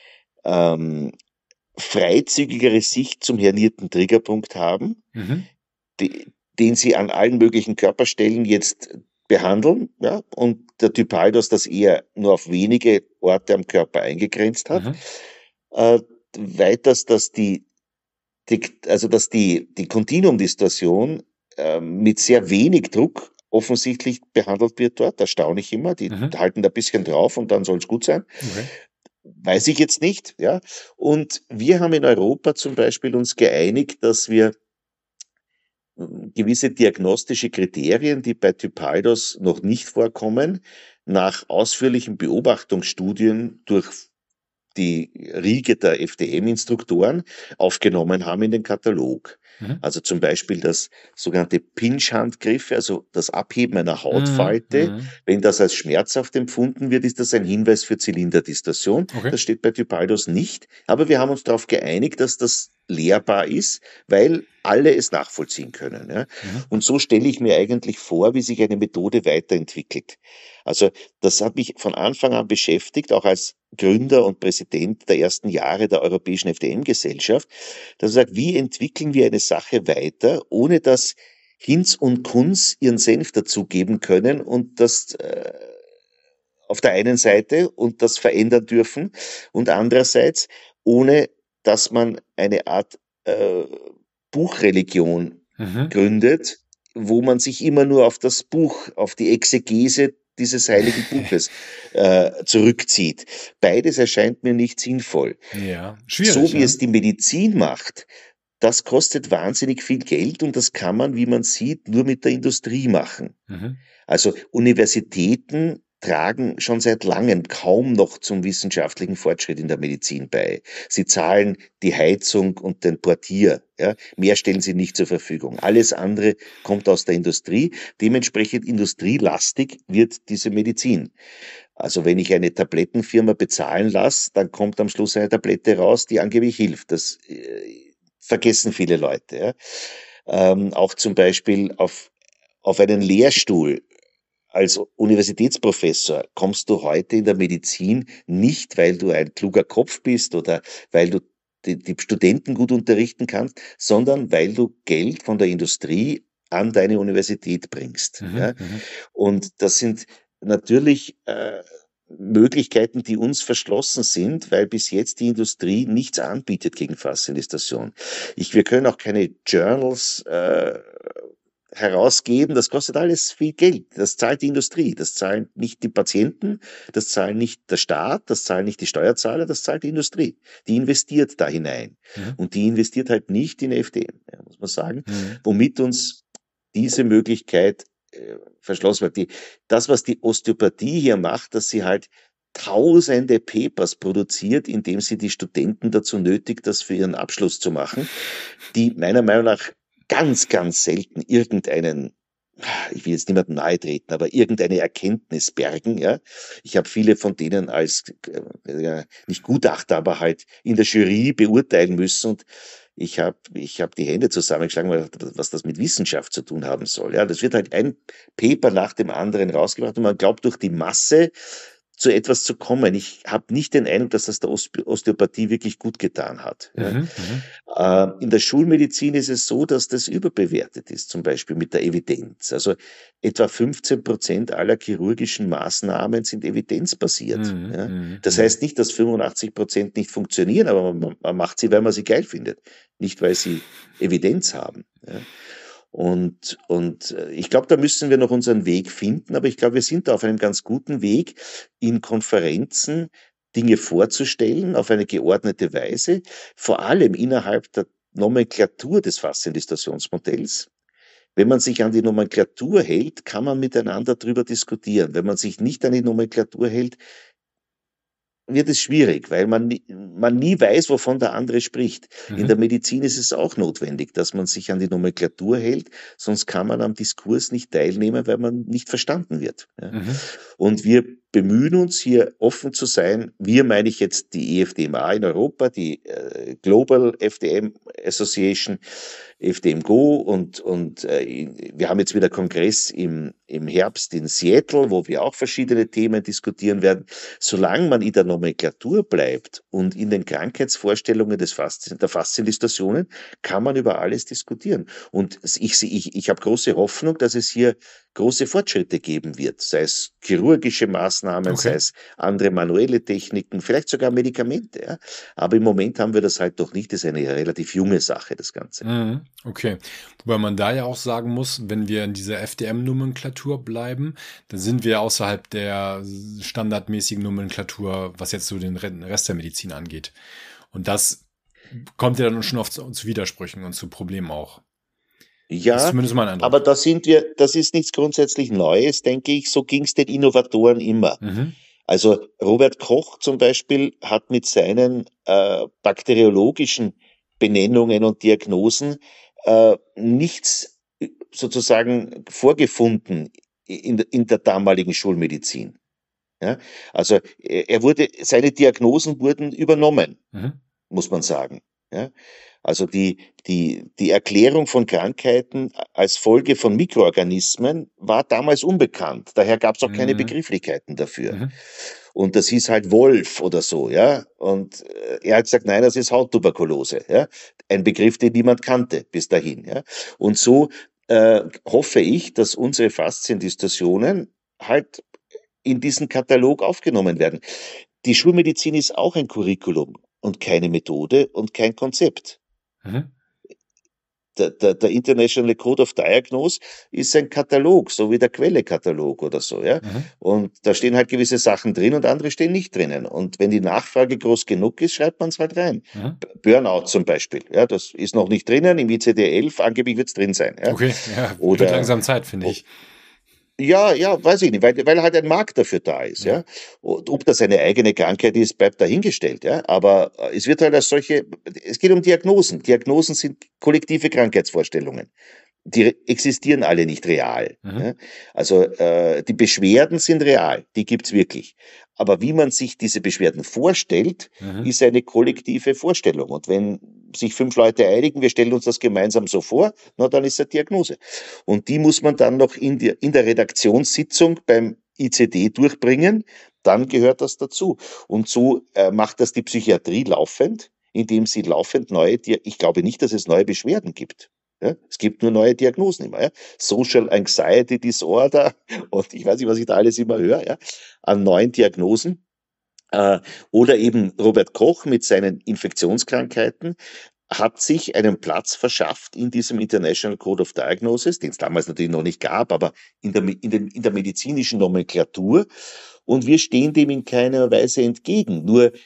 ähm, freizügigere Sicht zum hernierten Triggerpunkt haben, mhm. die, den sie an allen möglichen Körperstellen jetzt behandeln, ja, und der Typaldos das eher nur auf wenige Orte am Körper eingegrenzt hat. Mhm. Äh, weiters, dass die, die, also dass die, die Kontinuumdistorsion äh, mit sehr wenig Druck offensichtlich behandelt wird dort, das staune ich immer, die mhm. halten da ein bisschen drauf und dann soll es gut sein. Okay. Weiß ich jetzt nicht, ja. Und wir haben in Europa zum Beispiel uns geeinigt, dass wir gewisse diagnostische Kriterien, die bei Typaldos noch nicht vorkommen, nach ausführlichen Beobachtungsstudien durch die Riege der F D M-Instruktoren aufgenommen haben in den Katalog. Mhm. Also zum Beispiel das sogenannte Pinch-Handgriffe, also das Abheben einer Hautfalte. Mhm. Wenn das als schmerzhaft empfunden wird, ist das ein Hinweis für Zylinderdistorsion. Okay. Das steht bei Typaldos nicht. Aber wir haben uns darauf geeinigt, dass das lehrbar ist, weil alle es nachvollziehen können. Ja? Mhm. Und so stelle ich mir eigentlich vor, wie sich eine Methode weiterentwickelt. Also das hat mich von Anfang an beschäftigt, auch als Gründer und Präsident der ersten Jahre der Europäischen F D M-Gesellschaft, dass er sagt, wie entwickeln wir eine Sache weiter, ohne dass Hinz und Kunz ihren Senf dazugeben können und das äh, auf der einen Seite und das verändern dürfen und andererseits, ohne dass man eine Art äh, Buchreligion mhm. gründet, wo man sich immer nur auf das Buch, auf die Exegese dieses heiligen Buches äh, zurückzieht. Beides erscheint mir nicht sinnvoll. Ja, schwierig. So wie ja? es die Medizin macht, das kostet wahnsinnig viel Geld und das kann man, wie man sieht, nur mit der Industrie machen. Mhm. Also Universitäten tragen schon seit langem kaum noch zum wissenschaftlichen Fortschritt in der Medizin bei. Sie zahlen die Heizung und den Portier. Ja, mehr stellen sie nicht zur Verfügung. Alles andere kommt aus der Industrie. Dementsprechend industrielastig wird diese Medizin. Also wenn ich eine Tablettenfirma bezahlen lasse, dann kommt am Schluss eine Tablette raus, die angeblich hilft. Das äh, vergessen viele Leute. Ja. Ähm, auch zum Beispiel auf, auf einen Lehrstuhl als Universitätsprofessor kommst du heute in der Medizin nicht, weil du ein kluger Kopf bist oder weil du die, die Studenten gut unterrichten kannst, sondern weil du Geld von der Industrie an deine Universität bringst. Mhm, ja? Und das sind natürlich äh, Möglichkeiten, die uns verschlossen sind, weil bis jetzt die Industrie nichts anbietet gegen Fasziendistorsion. Ich, wir können auch keine Journals äh, herausgeben, das kostet alles viel Geld. Das zahlt die Industrie, das zahlen nicht die Patienten, das zahlen nicht der Staat, das zahlen nicht die Steuerzahler, das zahlt die Industrie. Die investiert da hinein. Mhm. Und die investiert halt nicht in F D M. muss man sagen, Mhm. womit uns diese Möglichkeit äh, verschlossen wird. Die, das, was die Osteopathie hier macht, dass sie halt tausende Papers produziert, indem sie die Studenten dazu nötigt, das für ihren Abschluss zu machen, die meiner Meinung nach ganz, ganz selten irgendeinen, ich will jetzt niemandem nahe treten, aber irgendeine Erkenntnis bergen. Ja. Ich habe viele von denen als, äh, nicht Gutachter, aber halt in der Jury beurteilen müssen und ich habe ich hab die Hände zusammengeschlagen, was das mit Wissenschaft zu tun haben soll. Ja. Das wird halt ein Paper nach dem anderen rausgebracht und man glaubt durch die Masse zu etwas zu kommen. Ich habe nicht den Eindruck, dass das der Osteopathie wirklich gut getan hat. Ja. Mhm. Äh, in der Schulmedizin ist es so, dass das überbewertet ist, zum Beispiel mit der Evidenz. Also etwa fünfzehn Prozent aller chirurgischen Maßnahmen sind evidenzbasiert. Mhm. Ja. Mhm. Das heißt nicht, dass fünfundachtzig Prozent nicht funktionieren, aber man, man macht sie, weil man sie geil findet, nicht weil sie Evidenz haben. Ja. Und, und ich glaube, da müssen wir noch unseren Weg finden, aber ich glaube, wir sind da auf einem ganz guten Weg, in Konferenzen Dinge vorzustellen, auf eine geordnete Weise, vor allem innerhalb der Nomenklatur des Fasziendistationsmodells. Wenn man sich an die Nomenklatur hält, kann man miteinander darüber diskutieren. Wenn man sich nicht an die Nomenklatur hält, wird es schwierig, weil man, man nie weiß, wovon der andere spricht. Mhm. In der Medizin ist es auch notwendig, dass man sich an die Nomenklatur hält, sonst kann man am Diskurs nicht teilnehmen, weil man nicht verstanden wird. Ja. Mhm. Und wir bemühen uns, hier offen zu sein. Wir meine ich jetzt die E F D M A in Europa, die äh, Global F D M Association, F D M Go und, und äh, wir haben jetzt wieder Kongress im, im Herbst in Seattle, wo wir auch verschiedene Themen diskutieren werden. Solange man in der Nomenklatur bleibt und in den Krankheitsvorstellungen des Faszien, der Fasziendistationen, kann man über alles diskutieren. Und ich, ich, ich habe große Hoffnung, dass es hier große Fortschritte geben wird, sei es chirurgische Maßnahmen, Okay. sei es andere manuelle Techniken, vielleicht sogar Medikamente. Ja. Aber im Moment haben wir das halt noch nicht. Das ist eine relativ junge Sache, das Ganze. Mhm. Okay. Wobei man da ja auch sagen muss, wenn wir in dieser F D M-Nomenklatur bleiben, dann sind wir außerhalb der standardmäßigen Nomenklatur, was jetzt so den Rest der Medizin angeht. Und das kommt ja dann schon oft zu, zu Widersprüchen und zu Problemen auch. Das ist Ja, zumindest mein Eindruck. aber da sind wir, das ist nichts grundsätzlich Neues, denke ich. So ging es den Innovatoren immer. Mhm. Also Robert Koch zum Beispiel hat mit seinen äh, bakteriologischen Benennungen und Diagnosen äh, nichts sozusagen vorgefunden in, in der damaligen Schulmedizin. Ja? Also er wurde, seine Diagnosen wurden übernommen, Mhm. muss man sagen. Ja? Also die, die, die Erklärung von Krankheiten als Folge von Mikroorganismen war damals unbekannt. Daher gab es auch keine Mhm. Begrifflichkeiten dafür. Mhm. Und das hieß halt Wolf oder so, ja. Und äh, er hat gesagt, nein, das ist Hauttuberkulose, ja. Ein Begriff, den niemand kannte bis dahin, ja. Und so äh, hoffe ich, dass unsere Fasziendistorsionen halt in diesen Katalog aufgenommen werden. Die Schulmedizin ist auch ein Curriculum und keine Methode und kein Konzept. Mhm. Der, der, der International Code of Diagnose ist ein Katalog, so wie der Quellekatalog oder so, ja. Mhm. Und da stehen halt gewisse Sachen drin und andere stehen nicht drinnen. Und wenn die Nachfrage groß genug ist, schreibt man es halt rein. Mhm. Burnout zum Beispiel, ja, das ist noch nicht drinnen, im I C D elf, angeblich wird es drin sein. Ja. Okay, ja, Oder- wird langsam Zeit, finde ich. Ja, ja, weiß ich nicht, weil, weil halt ein Markt dafür da ist, ja. Ja. Und ob das eine eigene Krankheit ist, bleibt dahingestellt, ja. Aber äh, es wird halt als solche, es geht um Diagnosen. Diagnosen sind kollektive Krankheitsvorstellungen. Die existieren alle nicht real. Mhm. Ja? Also äh, die Beschwerden sind real, die gibt's wirklich. Aber wie man sich diese Beschwerden vorstellt, Mhm. ist eine kollektive Vorstellung. Und wenn sich fünf Leute einigen, wir stellen uns das gemeinsam so vor, na dann ist es eine Diagnose. Und die muss man dann noch in, die, in der Redaktionssitzung beim I C D durchbringen, dann gehört das dazu. Und so äh, macht das die Psychiatrie laufend, indem sie laufend neue, Dia- ich glaube nicht, dass es neue Beschwerden gibt. Ja, es gibt nur neue Diagnosen immer. Ja. Social Anxiety Disorder und ich weiß nicht, was ich da alles immer höre, ja, an neuen Diagnosen. Äh, oder eben Robert Koch mit seinen Infektionskrankheiten hat sich einen Platz verschafft in diesem International Code of Diagnosis, den es damals natürlich noch nicht gab, aber in der, in, den, in der medizinischen Nomenklatur. Und wir stehen dem in keiner Weise entgegen. Nur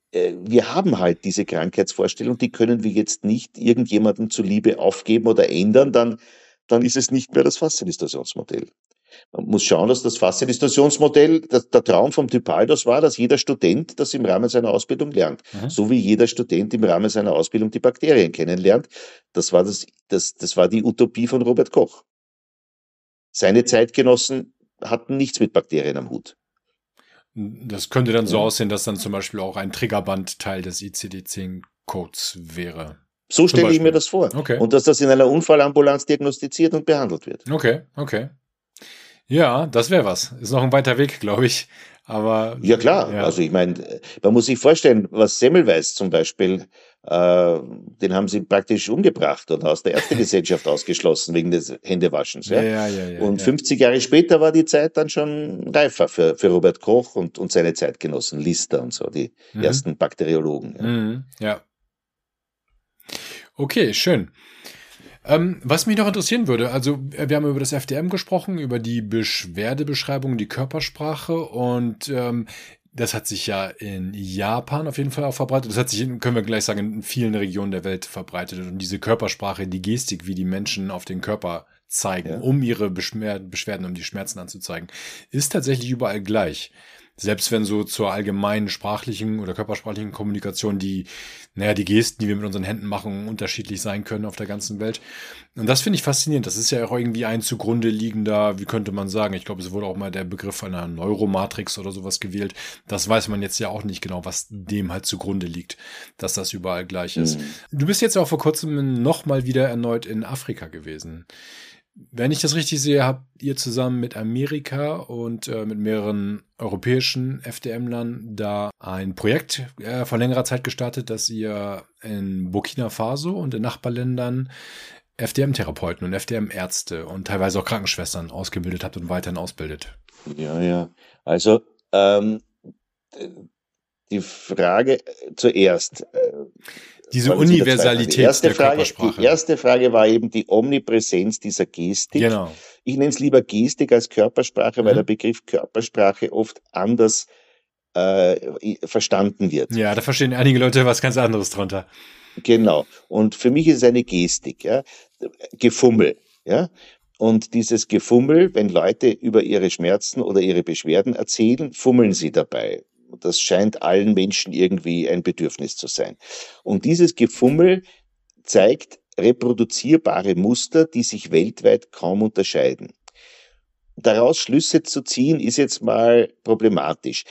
äh, wir haben halt diese Krankheitsvorstellung, die können wir jetzt nicht irgendjemandem zuliebe aufgeben oder ändern, dann, dann ist es nicht mehr das Faszienistationsmodell. Man muss schauen, dass das Faszienistationsmodell, der, der Traum vom Typaldos war, dass jeder Student das im Rahmen seiner Ausbildung lernt. Mhm. So wie jeder Student im Rahmen seiner Ausbildung die Bakterien kennenlernt. Das war, das, das, das war die Utopie von Robert Koch. Seine Zeitgenossen hatten nichts mit Bakterien am Hut. Das könnte dann so Ja. aussehen, dass dann zum Beispiel auch ein Triggerband Teil des I C D zehn Codes wäre. So Zum stelle ich Beispiel. mir das vor. Okay. Und dass das in einer Unfallambulanz diagnostiziert und behandelt wird. Okay, okay. Ja, das wäre was. Ist noch ein weiter Weg, glaube ich. Aber Ja klar, ja. also ich meine, man muss sich vorstellen, was Semmelweis zum Beispiel, äh, den haben sie praktisch umgebracht oder aus der Ärztegesellschaft ausgeschlossen wegen des Händewaschens. Ja? Ja, ja, ja, und ja. fünfzig Jahre später war die Zeit dann schon reifer für, für Robert Koch und, und seine Zeitgenossen, Lister und so, die Mhm. ersten Bakteriologen. Ja. Mhm, ja. Okay, schön. Ähm, was mich noch interessieren würde, also äh, wir haben über das F D M gesprochen, über die Beschwerdebeschreibung, die Körpersprache und ähm, das hat sich ja in Japan auf jeden Fall auch verbreitet. Das hat sich, in, können wir gleich sagen, in vielen Regionen der Welt verbreitet. Und diese Körpersprache, die Gestik, wie die Menschen auf den Körper zeigen, Ja. um ihre Beschwer Beschwerden, um die Schmerzen anzuzeigen, ist tatsächlich überall gleich. Selbst wenn so zur allgemeinen sprachlichen oder körpersprachlichen Kommunikation die, naja, die Gesten, die wir mit unseren Händen machen, unterschiedlich sein können auf der ganzen Welt. Und das finde ich faszinierend. Das ist ja auch irgendwie ein zugrunde liegender, wie könnte man sagen, ich glaube, es wurde auch mal der Begriff einer Neuromatrix oder sowas gewählt. Das weiß man jetzt ja auch nicht genau, was dem halt zugrunde liegt, dass das überall gleich ist. Mhm. Du bist jetzt auch vor kurzem noch mal wieder erneut in Afrika gewesen. Wenn ich das richtig sehe, habt ihr zusammen mit Amerika und äh, mit mehreren europäischen F D M-Lern da ein Projekt äh, vor längerer Zeit gestartet, dass ihr in Burkina Faso und in Nachbarländern F D M-Therapeuten und F D M-Ärzte und teilweise auch Krankenschwestern ausgebildet habt und weiterhin ausbildet. Ja, ja. Also ähm, die Frage zuerst. Äh, Diese waren Sie der Zweite? Universalität Die erste der Frage, Körpersprache. Die erste Frage war eben die Omnipräsenz dieser Gestik. Genau. Ich nenne es lieber Gestik als Körpersprache, weil Mhm. der Begriff Körpersprache oft anders äh, verstanden wird. Ja, da verstehen einige Leute was ganz anderes drunter. Genau. Und für mich ist es eine Gestik, ja. Gefummel, ja. Und dieses Gefummel, wenn Leute über ihre Schmerzen oder ihre Beschwerden erzählen, fummeln sie dabei. Das scheint allen Menschen irgendwie ein Bedürfnis zu sein. Und dieses Gefummel zeigt reproduzierbare Muster, die sich weltweit kaum unterscheiden. Daraus Schlüsse zu ziehen, ist jetzt mal problematisch.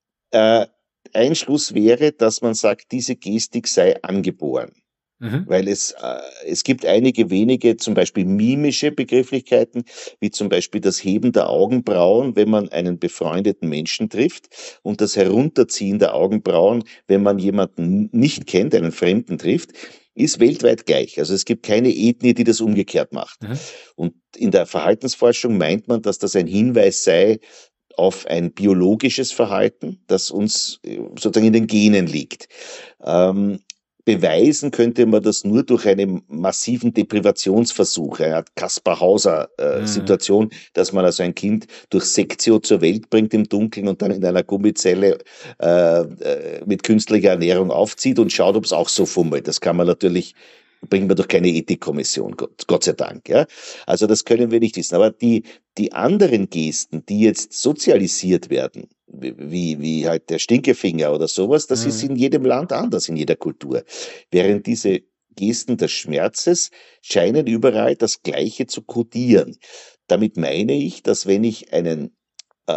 Äh, ein Schluss wäre, dass man sagt, diese Gestik sei angeboren. Mhm. Weil es, äh, es gibt einige wenige, zum Beispiel mimische Begrifflichkeiten, wie zum Beispiel das Heben der Augenbrauen, wenn man einen befreundeten Menschen trifft, und das Herunterziehen der Augenbrauen, wenn man jemanden nicht kennt, einen Fremden trifft, ist weltweit gleich. Also es gibt keine Ethnie, die das umgekehrt macht. Mhm. Und in der Verhaltensforschung meint man, dass das ein Hinweis sei auf ein biologisches Verhalten, das uns äh, sozusagen in den Genen liegt. Ähm, Beweisen könnte man das nur durch einen massiven Deprivationsversuch, eine Art Kaspar-Hauser-Situation, Mhm. dass man also ein Kind durch Sektio zur Welt bringt im Dunkeln und dann in einer Gummizelle äh, äh, mit künstlicher Ernährung aufzieht und schaut, ob es auch so fummelt. Das kann man natürlich, bringt man durch keine Ethikkommission, Gott, Gott sei Dank. Ja? Also das können wir nicht wissen. Aber die, die anderen Gesten, die jetzt sozialisiert werden, wie, wie halt der Stinkefinger oder sowas, das Mhm. ist in jedem Land anders, in jeder Kultur. Während diese Gesten des Schmerzes scheinen überall das Gleiche zu kodieren. Damit meine ich, dass wenn ich einen äh,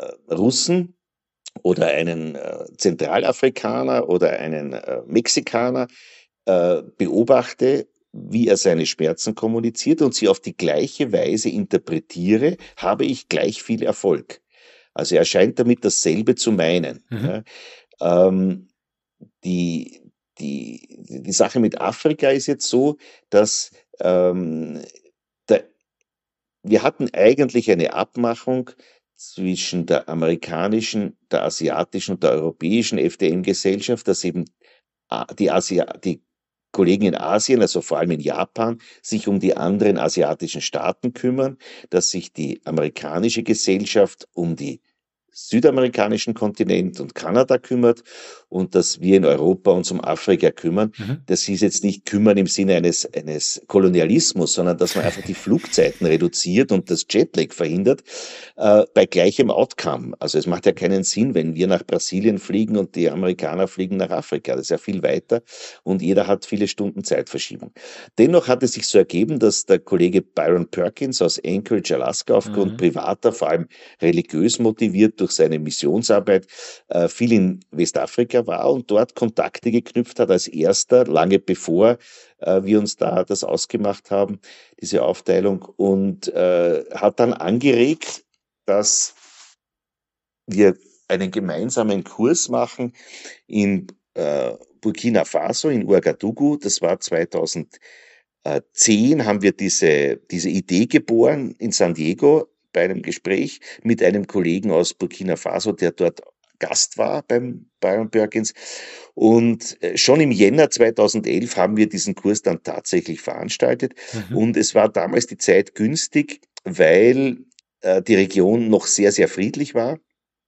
Russen oder einen äh, Zentralafrikaner oder einen äh, Mexikaner äh, beobachte, wie er seine Schmerzen kommuniziert und sie auf die gleiche Weise interpretiere, habe ich gleich viel Erfolg. Also er scheint damit dasselbe zu meinen. Mhm. Ja. Ähm, die, die, die Sache mit Afrika ist jetzt so, dass ähm, der, wir hatten eigentlich eine Abmachung zwischen der amerikanischen, der asiatischen und der europäischen F D M-Gesellschaft, dass eben die, Asia, die Kollegen in Asien, also vor allem in Japan, sich um die anderen asiatischen Staaten kümmern, dass sich die amerikanische Gesellschaft um die südamerikanischen Kontinent und Kanada kümmert und dass wir in Europa uns um Afrika kümmern. Mhm. Das hieß jetzt nicht kümmern im Sinne eines, eines Kolonialismus, sondern dass man einfach die Flugzeiten reduziert und das Jetlag verhindert, äh, bei gleichem Outcome. Also es macht ja keinen Sinn, wenn wir nach Brasilien fliegen und die Amerikaner fliegen nach Afrika. Das ist ja viel weiter und jeder hat viele Stunden Zeitverschiebung. Dennoch hat es sich so ergeben, dass der Kollege Byron Perkins aus Anchorage, Alaska, aufgrund mhm. privater, vor allem religiös motiviert durch seine Missionsarbeit, äh, viel in Westafrika war und dort Kontakte geknüpft hat als erster, lange bevor äh, wir uns da das ausgemacht haben, diese Aufteilung, und äh, hat dann angeregt, dass wir einen gemeinsamen Kurs machen in äh, Burkina Faso, in Ouagadougou. Das war zweitausendzehn, haben wir diese, diese Idee geboren in San Diego bei einem Gespräch mit einem Kollegen aus Burkina Faso, der dort Gast war beim Byron Perkins. Und schon im Jänner zweitausendelf haben wir diesen Kurs dann tatsächlich veranstaltet. Mhm. Und es war damals die Zeit günstig, weil äh, die Region noch sehr, sehr friedlich war.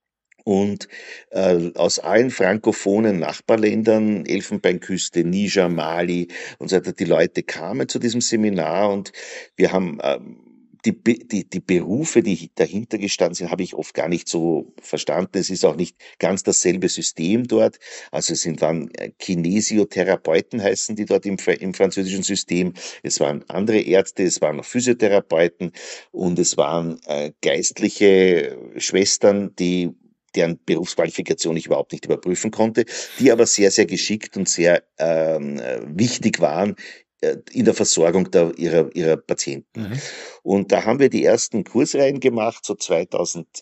Und äh, aus allen frankophonen Nachbarländern, Elfenbeinküste, Niger, Mali und so weiter, die Leute kamen zu diesem Seminar und wir haben äh, die, die, die Berufe, die dahinter gestanden sind, habe ich oft gar nicht so verstanden. Es ist auch nicht ganz dasselbe System dort. Also es sind dann Kinesiotherapeuten, heißen die dort im, im französischen System. Es waren andere Ärzte, es waren noch Physiotherapeuten und es waren äh, geistliche Schwestern, die deren Berufsqualifikation ich überhaupt nicht überprüfen konnte, die aber sehr, sehr geschickt und sehr ähm, wichtig waren in der Versorgung der, ihrer, ihrer Patienten. Mhm. Und da haben wir die ersten Kursreihen gemacht, so zweitausendelf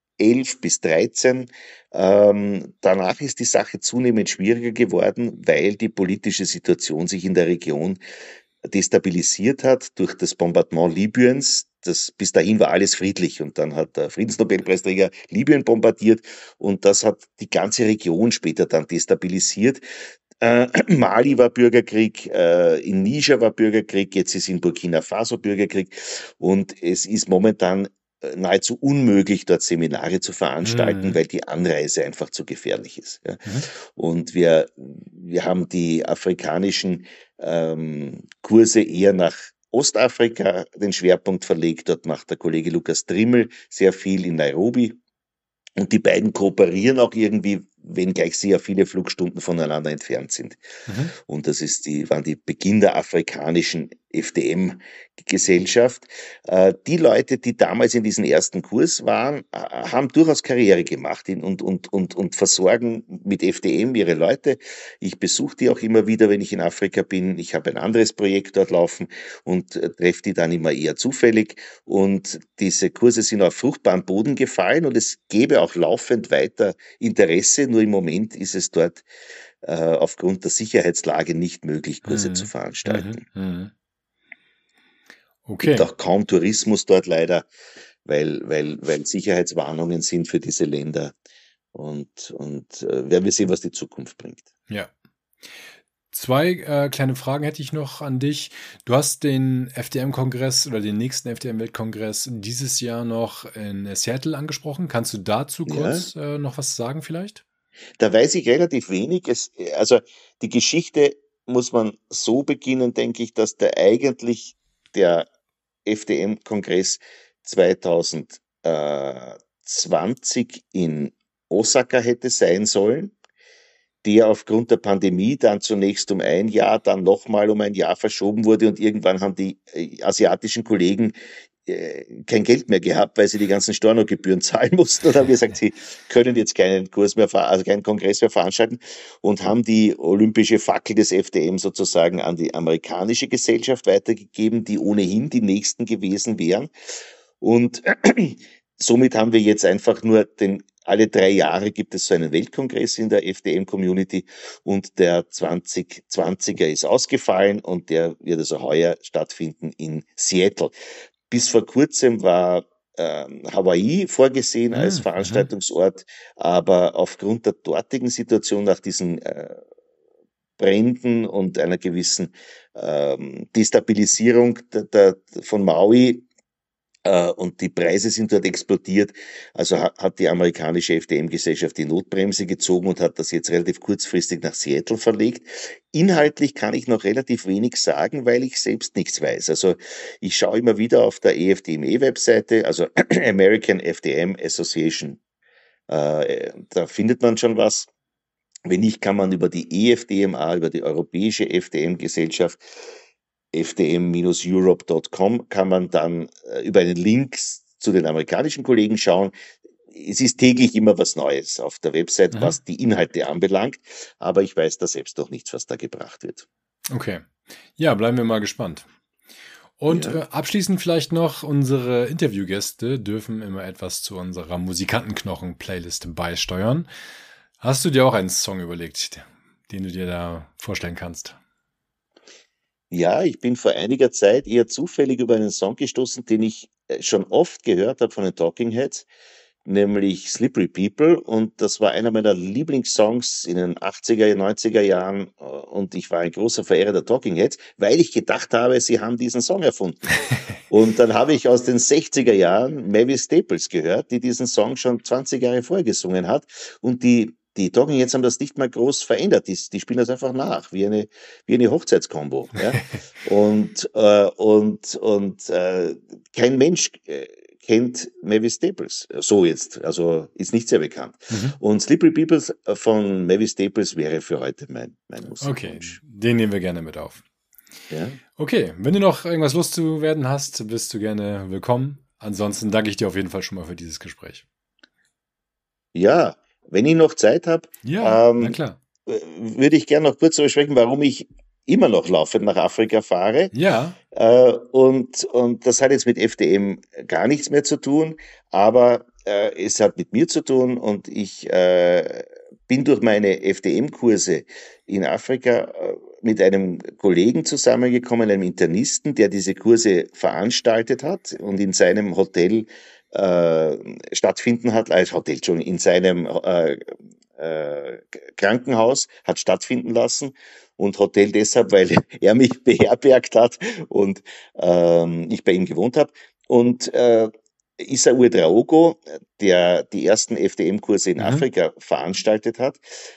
bis dreizehn. Ähm, danach ist die Sache zunehmend schwieriger geworden, weil die politische Situation sich in der Region destabilisiert hat durch das Bombardement Libyens. Das, bis dahin war alles friedlich und dann hat der Friedensnobelpreisträger Libyen bombardiert und das hat die ganze Region später dann destabilisiert. Äh, Mali war Bürgerkrieg, äh, in Niger war Bürgerkrieg, jetzt ist in Burkina Faso Bürgerkrieg und es ist momentan nahezu unmöglich, dort Seminare zu veranstalten, mhm. weil die Anreise einfach zu gefährlich ist. Ja. Mhm. Und wir, wir haben die afrikanischen ähm, Kurse eher nach Ostafrika den Schwerpunkt verlegt. Dort macht der Kollege Lukas Trimmel sehr viel in Nairobi. Und die beiden kooperieren auch irgendwie, wenngleich sie ja viele Flugstunden voneinander entfernt sind. Mhm. Und das ist die, waren die Beginn der afrikanischen F D M-Gesellschaft. Äh, die Leute, die damals in diesem ersten Kurs waren, äh, haben durchaus Karriere gemacht und, und, und, und versorgen mit F D M ihre Leute. Ich besuche die auch immer wieder, wenn ich in Afrika bin. Ich habe ein anderes Projekt dort laufen und äh, treffe die dann immer eher zufällig. Und diese Kurse sind auf fruchtbaren Boden gefallen und es gäbe auch laufend weiter Interesse. Nur im Moment ist es dort äh, aufgrund der Sicherheitslage nicht möglich, Kurse mhm. zu veranstalten. Mhm. Okay. Es gibt auch kaum Tourismus dort leider, weil, weil, weil Sicherheitswarnungen sind für diese Länder. Und, und äh, werden wir sehen, was die Zukunft bringt. Ja. Zwei äh, kleine Fragen hätte ich noch an dich. Du hast den F D M-Kongress oder den nächsten F D M-Weltkongress dieses Jahr noch in Seattle angesprochen. Kannst du dazu kurz ja. äh, noch was sagen vielleicht? Da weiß ich relativ wenig. Es, also die Geschichte muss man so beginnen, denke ich, dass der eigentlich der F D M-Kongress zweitausendzwanzig in Osaka hätte sein sollen, der aufgrund der Pandemie dann zunächst um ein Jahr, dann nochmal um ein Jahr verschoben wurde und irgendwann haben die asiatischen Kollegen kein Geld mehr gehabt, weil sie die ganzen Stornogebühren zahlen mussten und haben gesagt, sie können jetzt keinen Kurs mehr, also keinen Kongress mehr veranstalten und haben die olympische Fackel des F D M sozusagen an die amerikanische Gesellschaft weitergegeben, die ohnehin die nächsten gewesen wären. Und somit haben wir jetzt einfach nur den, alle drei Jahre gibt es so einen Weltkongress in der F D M-Community und der zwanzig zwanziger ist ausgefallen und der wird also heuer stattfinden in Seattle. Bis vor kurzem war äh, Hawaii vorgesehen als mhm. Veranstaltungsort, aber aufgrund der dortigen Situation nach diesen äh, Bränden und einer gewissen ähm, Destabilisierung der, der, von Maui Äh, und die Preise sind dort explodiert. Also ha- hat die amerikanische F D M-Gesellschaft die Notbremse gezogen und hat das jetzt relativ kurzfristig nach Seattle verlegt. Inhaltlich kann ich noch relativ wenig sagen, weil ich selbst nichts weiß. Also ich schaue immer wieder auf der E F D M E-Webseite, also American F D M Association. Äh, da findet man schon was. Wenn nicht, kann man über die E F D M A, über die Europäische F D M-Gesellschaft, f d m Europe Punkt com, kann man dann äh, über einen Link zu den amerikanischen Kollegen schauen. Es ist täglich immer was Neues auf der Website, Aha. was die Inhalte anbelangt, aber ich weiß da selbst noch nichts, was da gebracht wird. Okay. Ja, bleiben wir mal gespannt. Und Ja. äh, abschließend vielleicht noch, unsere Interviewgäste dürfen immer etwas zu unserer Musikantenknochen-Playlist beisteuern. Hast du dir auch einen Song überlegt, den du dir da vorstellen kannst? Ja, ich bin vor einiger Zeit eher zufällig über einen Song gestoßen, den ich äh, schon oft gehört habe von den Talking Heads, nämlich Slippery People. Und das war einer meiner Lieblingssongs in den achtziger, neunziger Jahren. äh, Und ich war ein großer Verehrer der Talking Heads, weil ich gedacht habe, sie haben diesen Song erfunden. Und dann habe ich aus den sechziger Jahren Mavis Staples gehört, die diesen Song schon zwanzig Jahre vorher gesungen hat. Und die, die Talking Heads haben das nicht mal groß verändert. Die, die spielen das einfach nach, wie eine, wie eine Hochzeitskombo. Ja? Und, äh, und, und äh, kein Mensch äh, kennt Mavis Staples. So jetzt, also ist nicht sehr bekannt. Mhm. Und Slippery People von Mavis Staples wäre für heute mein, mein Okay, Musikwunsch. den nehmen wir gerne mit auf. Ja? Okay, wenn du noch irgendwas loszuwerden hast, bist du gerne willkommen. Ansonsten danke ich dir auf jeden Fall schon mal für dieses Gespräch. Ja, wenn ich noch Zeit habe, Ja, na ähm, klar. äh, würde ich gerne noch kurz darüber sprechen, warum ich immer noch laufend nach Afrika fahre. Ja, Äh, und, und das hat jetzt mit F D M gar nichts mehr zu tun, aber äh, es hat mit mir zu tun und ich äh, bin durch meine F D M-Kurse in Afrika äh, mit einem Kollegen zusammengekommen, einem Internisten, der diese Kurse veranstaltet hat und in seinem Hotel äh, stattfinden hat, als Hotel, Entschuldigung, in seinem äh, äh, Krankenhaus hat stattfinden lassen. Und Hotel deshalb, weil er mich beherbergt hat und ähm, ich bei ihm gewohnt habe. Und äh, Issa Uedraogo, der die ersten F D M-Kurse in Mhm. Afrika veranstaltet hat,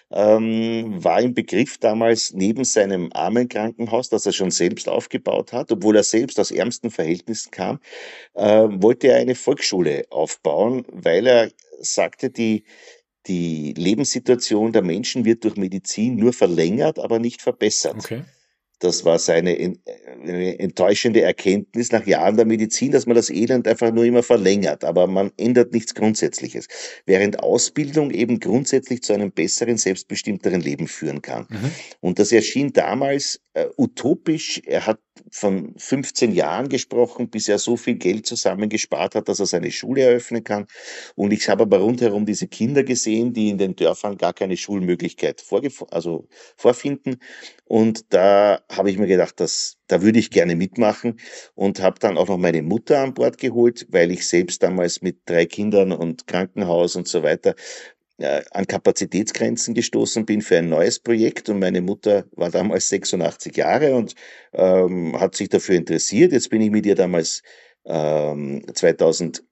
ähm, war im Begriff damals neben seinem Armenkrankenhaus, das er schon selbst aufgebaut hat, obwohl er selbst aus ärmsten Verhältnissen kam, äh, wollte er eine Volksschule aufbauen, weil er sagte, die die Lebenssituation der Menschen wird durch Medizin nur verlängert, aber nicht verbessert. okay. Das war seine en- eine enttäuschende Erkenntnis nach Jahren der Medizin, dass man das Elend einfach nur immer verlängert, aber man ändert nichts Grundsätzliches. Während Ausbildung eben grundsätzlich zu einem besseren, selbstbestimmteren Leben führen kann. Mhm. Und das erschien damals äh, utopisch. Er hat von fünfzehn Jahren gesprochen, bis er so viel Geld zusammengespart hat, dass er seine Schule eröffnen kann. Und ich habe aber rundherum diese Kinder gesehen, die in den Dörfern gar keine Schulmöglichkeit vorgef- also vorfinden. Und da habe ich mir gedacht, dass, da würde ich gerne mitmachen und habe dann auch noch meine Mutter an Bord geholt, weil ich selbst damals mit drei Kindern und Krankenhaus und so weiter äh, an Kapazitätsgrenzen gestoßen bin für ein neues Projekt. Und meine Mutter war damals sechsundachtzig Jahre und ähm, hat sich dafür interessiert. Jetzt bin ich mit ihr damals ähm, zweitausendelf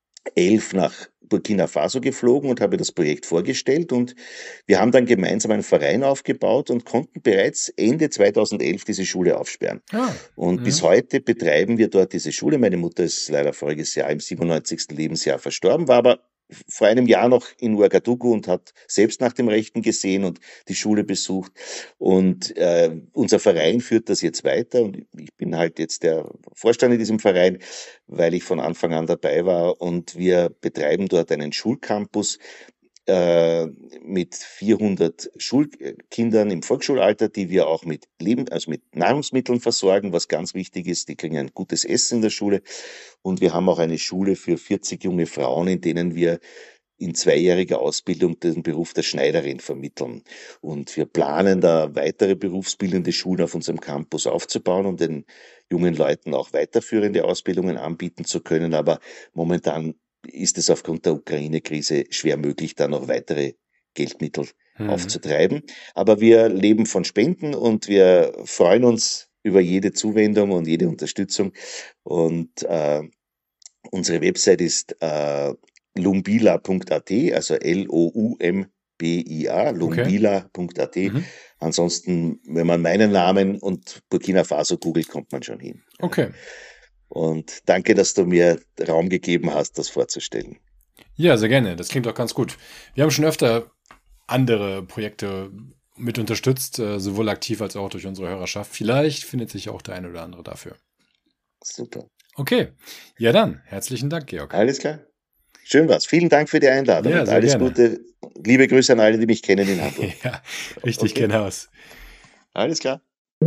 nach Burkina Faso geflogen und habe das Projekt vorgestellt und wir haben dann gemeinsam einen Verein aufgebaut und konnten bereits Ende zweitausendelf diese Schule aufsperren. Ah, Und mhm. bis heute betreiben wir dort diese Schule. Meine Mutter ist leider voriges Jahr im siebenundneunzigsten Lebensjahr verstorben, war aber vor einem Jahr noch in Ouagadougou und hat selbst nach dem Rechten gesehen und die Schule besucht. Und äh, unser Verein führt das jetzt weiter und ich bin halt jetzt der Vorstand in diesem Verein, weil ich von Anfang an dabei war und wir betreiben dort einen Schulcampus äh, mit vierhundert Schulkindern im Volksschulalter, die wir auch mit Leben, also mit Nahrungsmitteln versorgen, was ganz wichtig ist. Die kriegen ein gutes Essen in der Schule. Und wir haben auch eine Schule für vierzig junge Frauen, in denen wir in zweijähriger Ausbildung den Beruf der Schneiderin vermitteln. Und wir planen da weitere berufsbildende Schulen auf unserem Campus aufzubauen, um den jungen Leuten auch weiterführende Ausbildungen anbieten zu können. Aber momentan ist es aufgrund der Ukraine-Krise schwer möglich, da noch weitere Geldmittel Mhm. aufzutreiben. Aber wir leben von Spenden und wir freuen uns über jede Zuwendung und jede Unterstützung. Und äh, Unsere Website ist äh, lumbila punkt a t, also L O U M B I A, lumbila punkt a t. Mhm. Ansonsten, wenn man meinen Namen und Burkina Faso googelt, kommt man schon hin. Okay. Und danke, dass du mir Raum gegeben hast, das vorzustellen. Ja, sehr gerne. Das klingt doch ganz gut. Wir haben schon öfter andere Projekte mit unterstützt, sowohl aktiv als auch durch unsere Hörerschaft. Vielleicht findet sich auch der eine oder andere dafür. Super. Okay. Ja dann, herzlichen Dank, Georg. Alles klar. Schön war's. Vielen Dank für die Einladung. Ja, und alles gerne. Gute. Liebe Grüße an alle, die mich kennen in Hamburg. Ja, richtig, okay. Genau. Alles klar.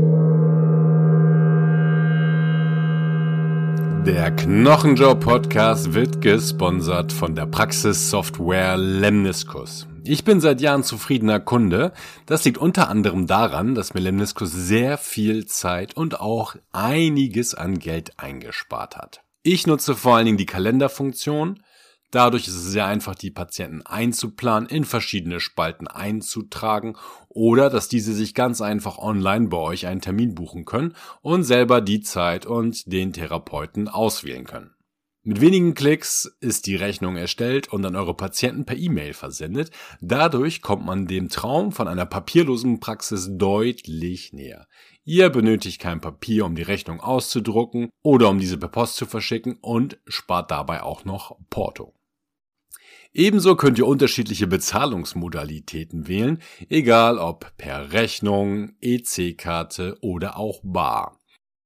Der Knochenjob-Podcast wird gesponsert von der Praxissoftware Lemniskus. Ich bin seit Jahren zufriedener Kunde. Das liegt unter anderem daran, dass mir Lemniskus sehr viel Zeit und auch einiges an Geld eingespart hat. Ich nutze vor allen Dingen die Kalenderfunktion. Dadurch ist es sehr einfach, die Patienten einzuplanen, in verschiedene Spalten einzutragen oder dass diese sich ganz einfach online bei euch einen Termin buchen können und selber die Zeit und den Therapeuten auswählen können. Mit wenigen Klicks ist die Rechnung erstellt und an eure Patienten per E-Mail versendet. Dadurch kommt man dem Traum von einer papierlosen Praxis deutlich näher. Ihr benötigt kein Papier, um die Rechnung auszudrucken oder um diese per Post zu verschicken und spart dabei auch noch Porto. Ebenso könnt ihr unterschiedliche Bezahlungsmodalitäten wählen, egal ob per Rechnung, E C-Karte oder auch bar.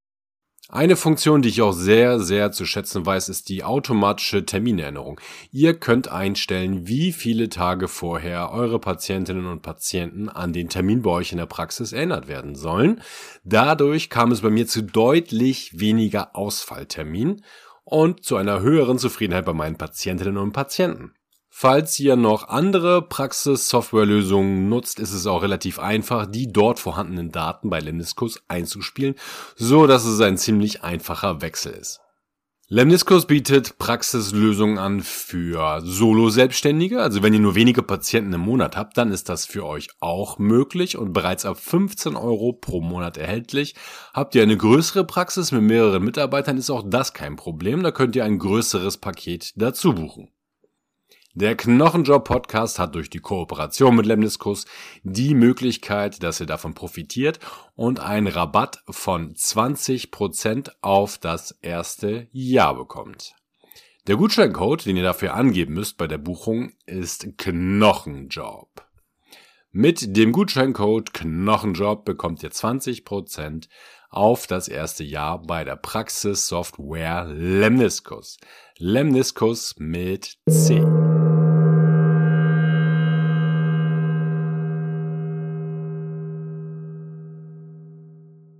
Eine Funktion, die ich auch sehr, sehr zu schätzen weiß, ist die automatische Terminerinnerung. Ihr könnt einstellen, wie viele Tage vorher eure Patientinnen und Patienten an den Termin bei euch in der Praxis erinnert werden sollen. Dadurch kam es bei mir zu deutlich weniger Ausfallterminen und zu einer höheren Zufriedenheit bei meinen Patientinnen und Patienten. Falls ihr noch andere Praxis-Softwarelösungen nutzt, ist es auch relativ einfach, die dort vorhandenen Daten bei Lemniskus einzuspielen, so dass es ein ziemlich einfacher Wechsel ist. Lemniskus bietet Praxislösungen an für Solo-Selbstständige, also wenn ihr nur wenige Patienten im Monat habt, dann ist das für euch auch möglich und bereits ab fünfzehn Euro pro Monat erhältlich. Habt ihr eine größere Praxis mit mehreren Mitarbeitern, ist auch das kein Problem, da könnt ihr ein größeres Paket dazu buchen. Der Knochenjob-Podcast hat durch die Kooperation mit Lemniskus die Möglichkeit, dass ihr davon profitiert und einen Rabatt von zwanzig Prozent auf das erste Jahr bekommt. Der Gutscheincode, den ihr dafür angeben müsst bei der Buchung, ist Knochenjob. Mit dem Gutscheincode Knochenjob bekommt ihr zwanzig Prozent auf das erste Jahr bei der Praxissoftware Lemniskus. Lemniskus mit C.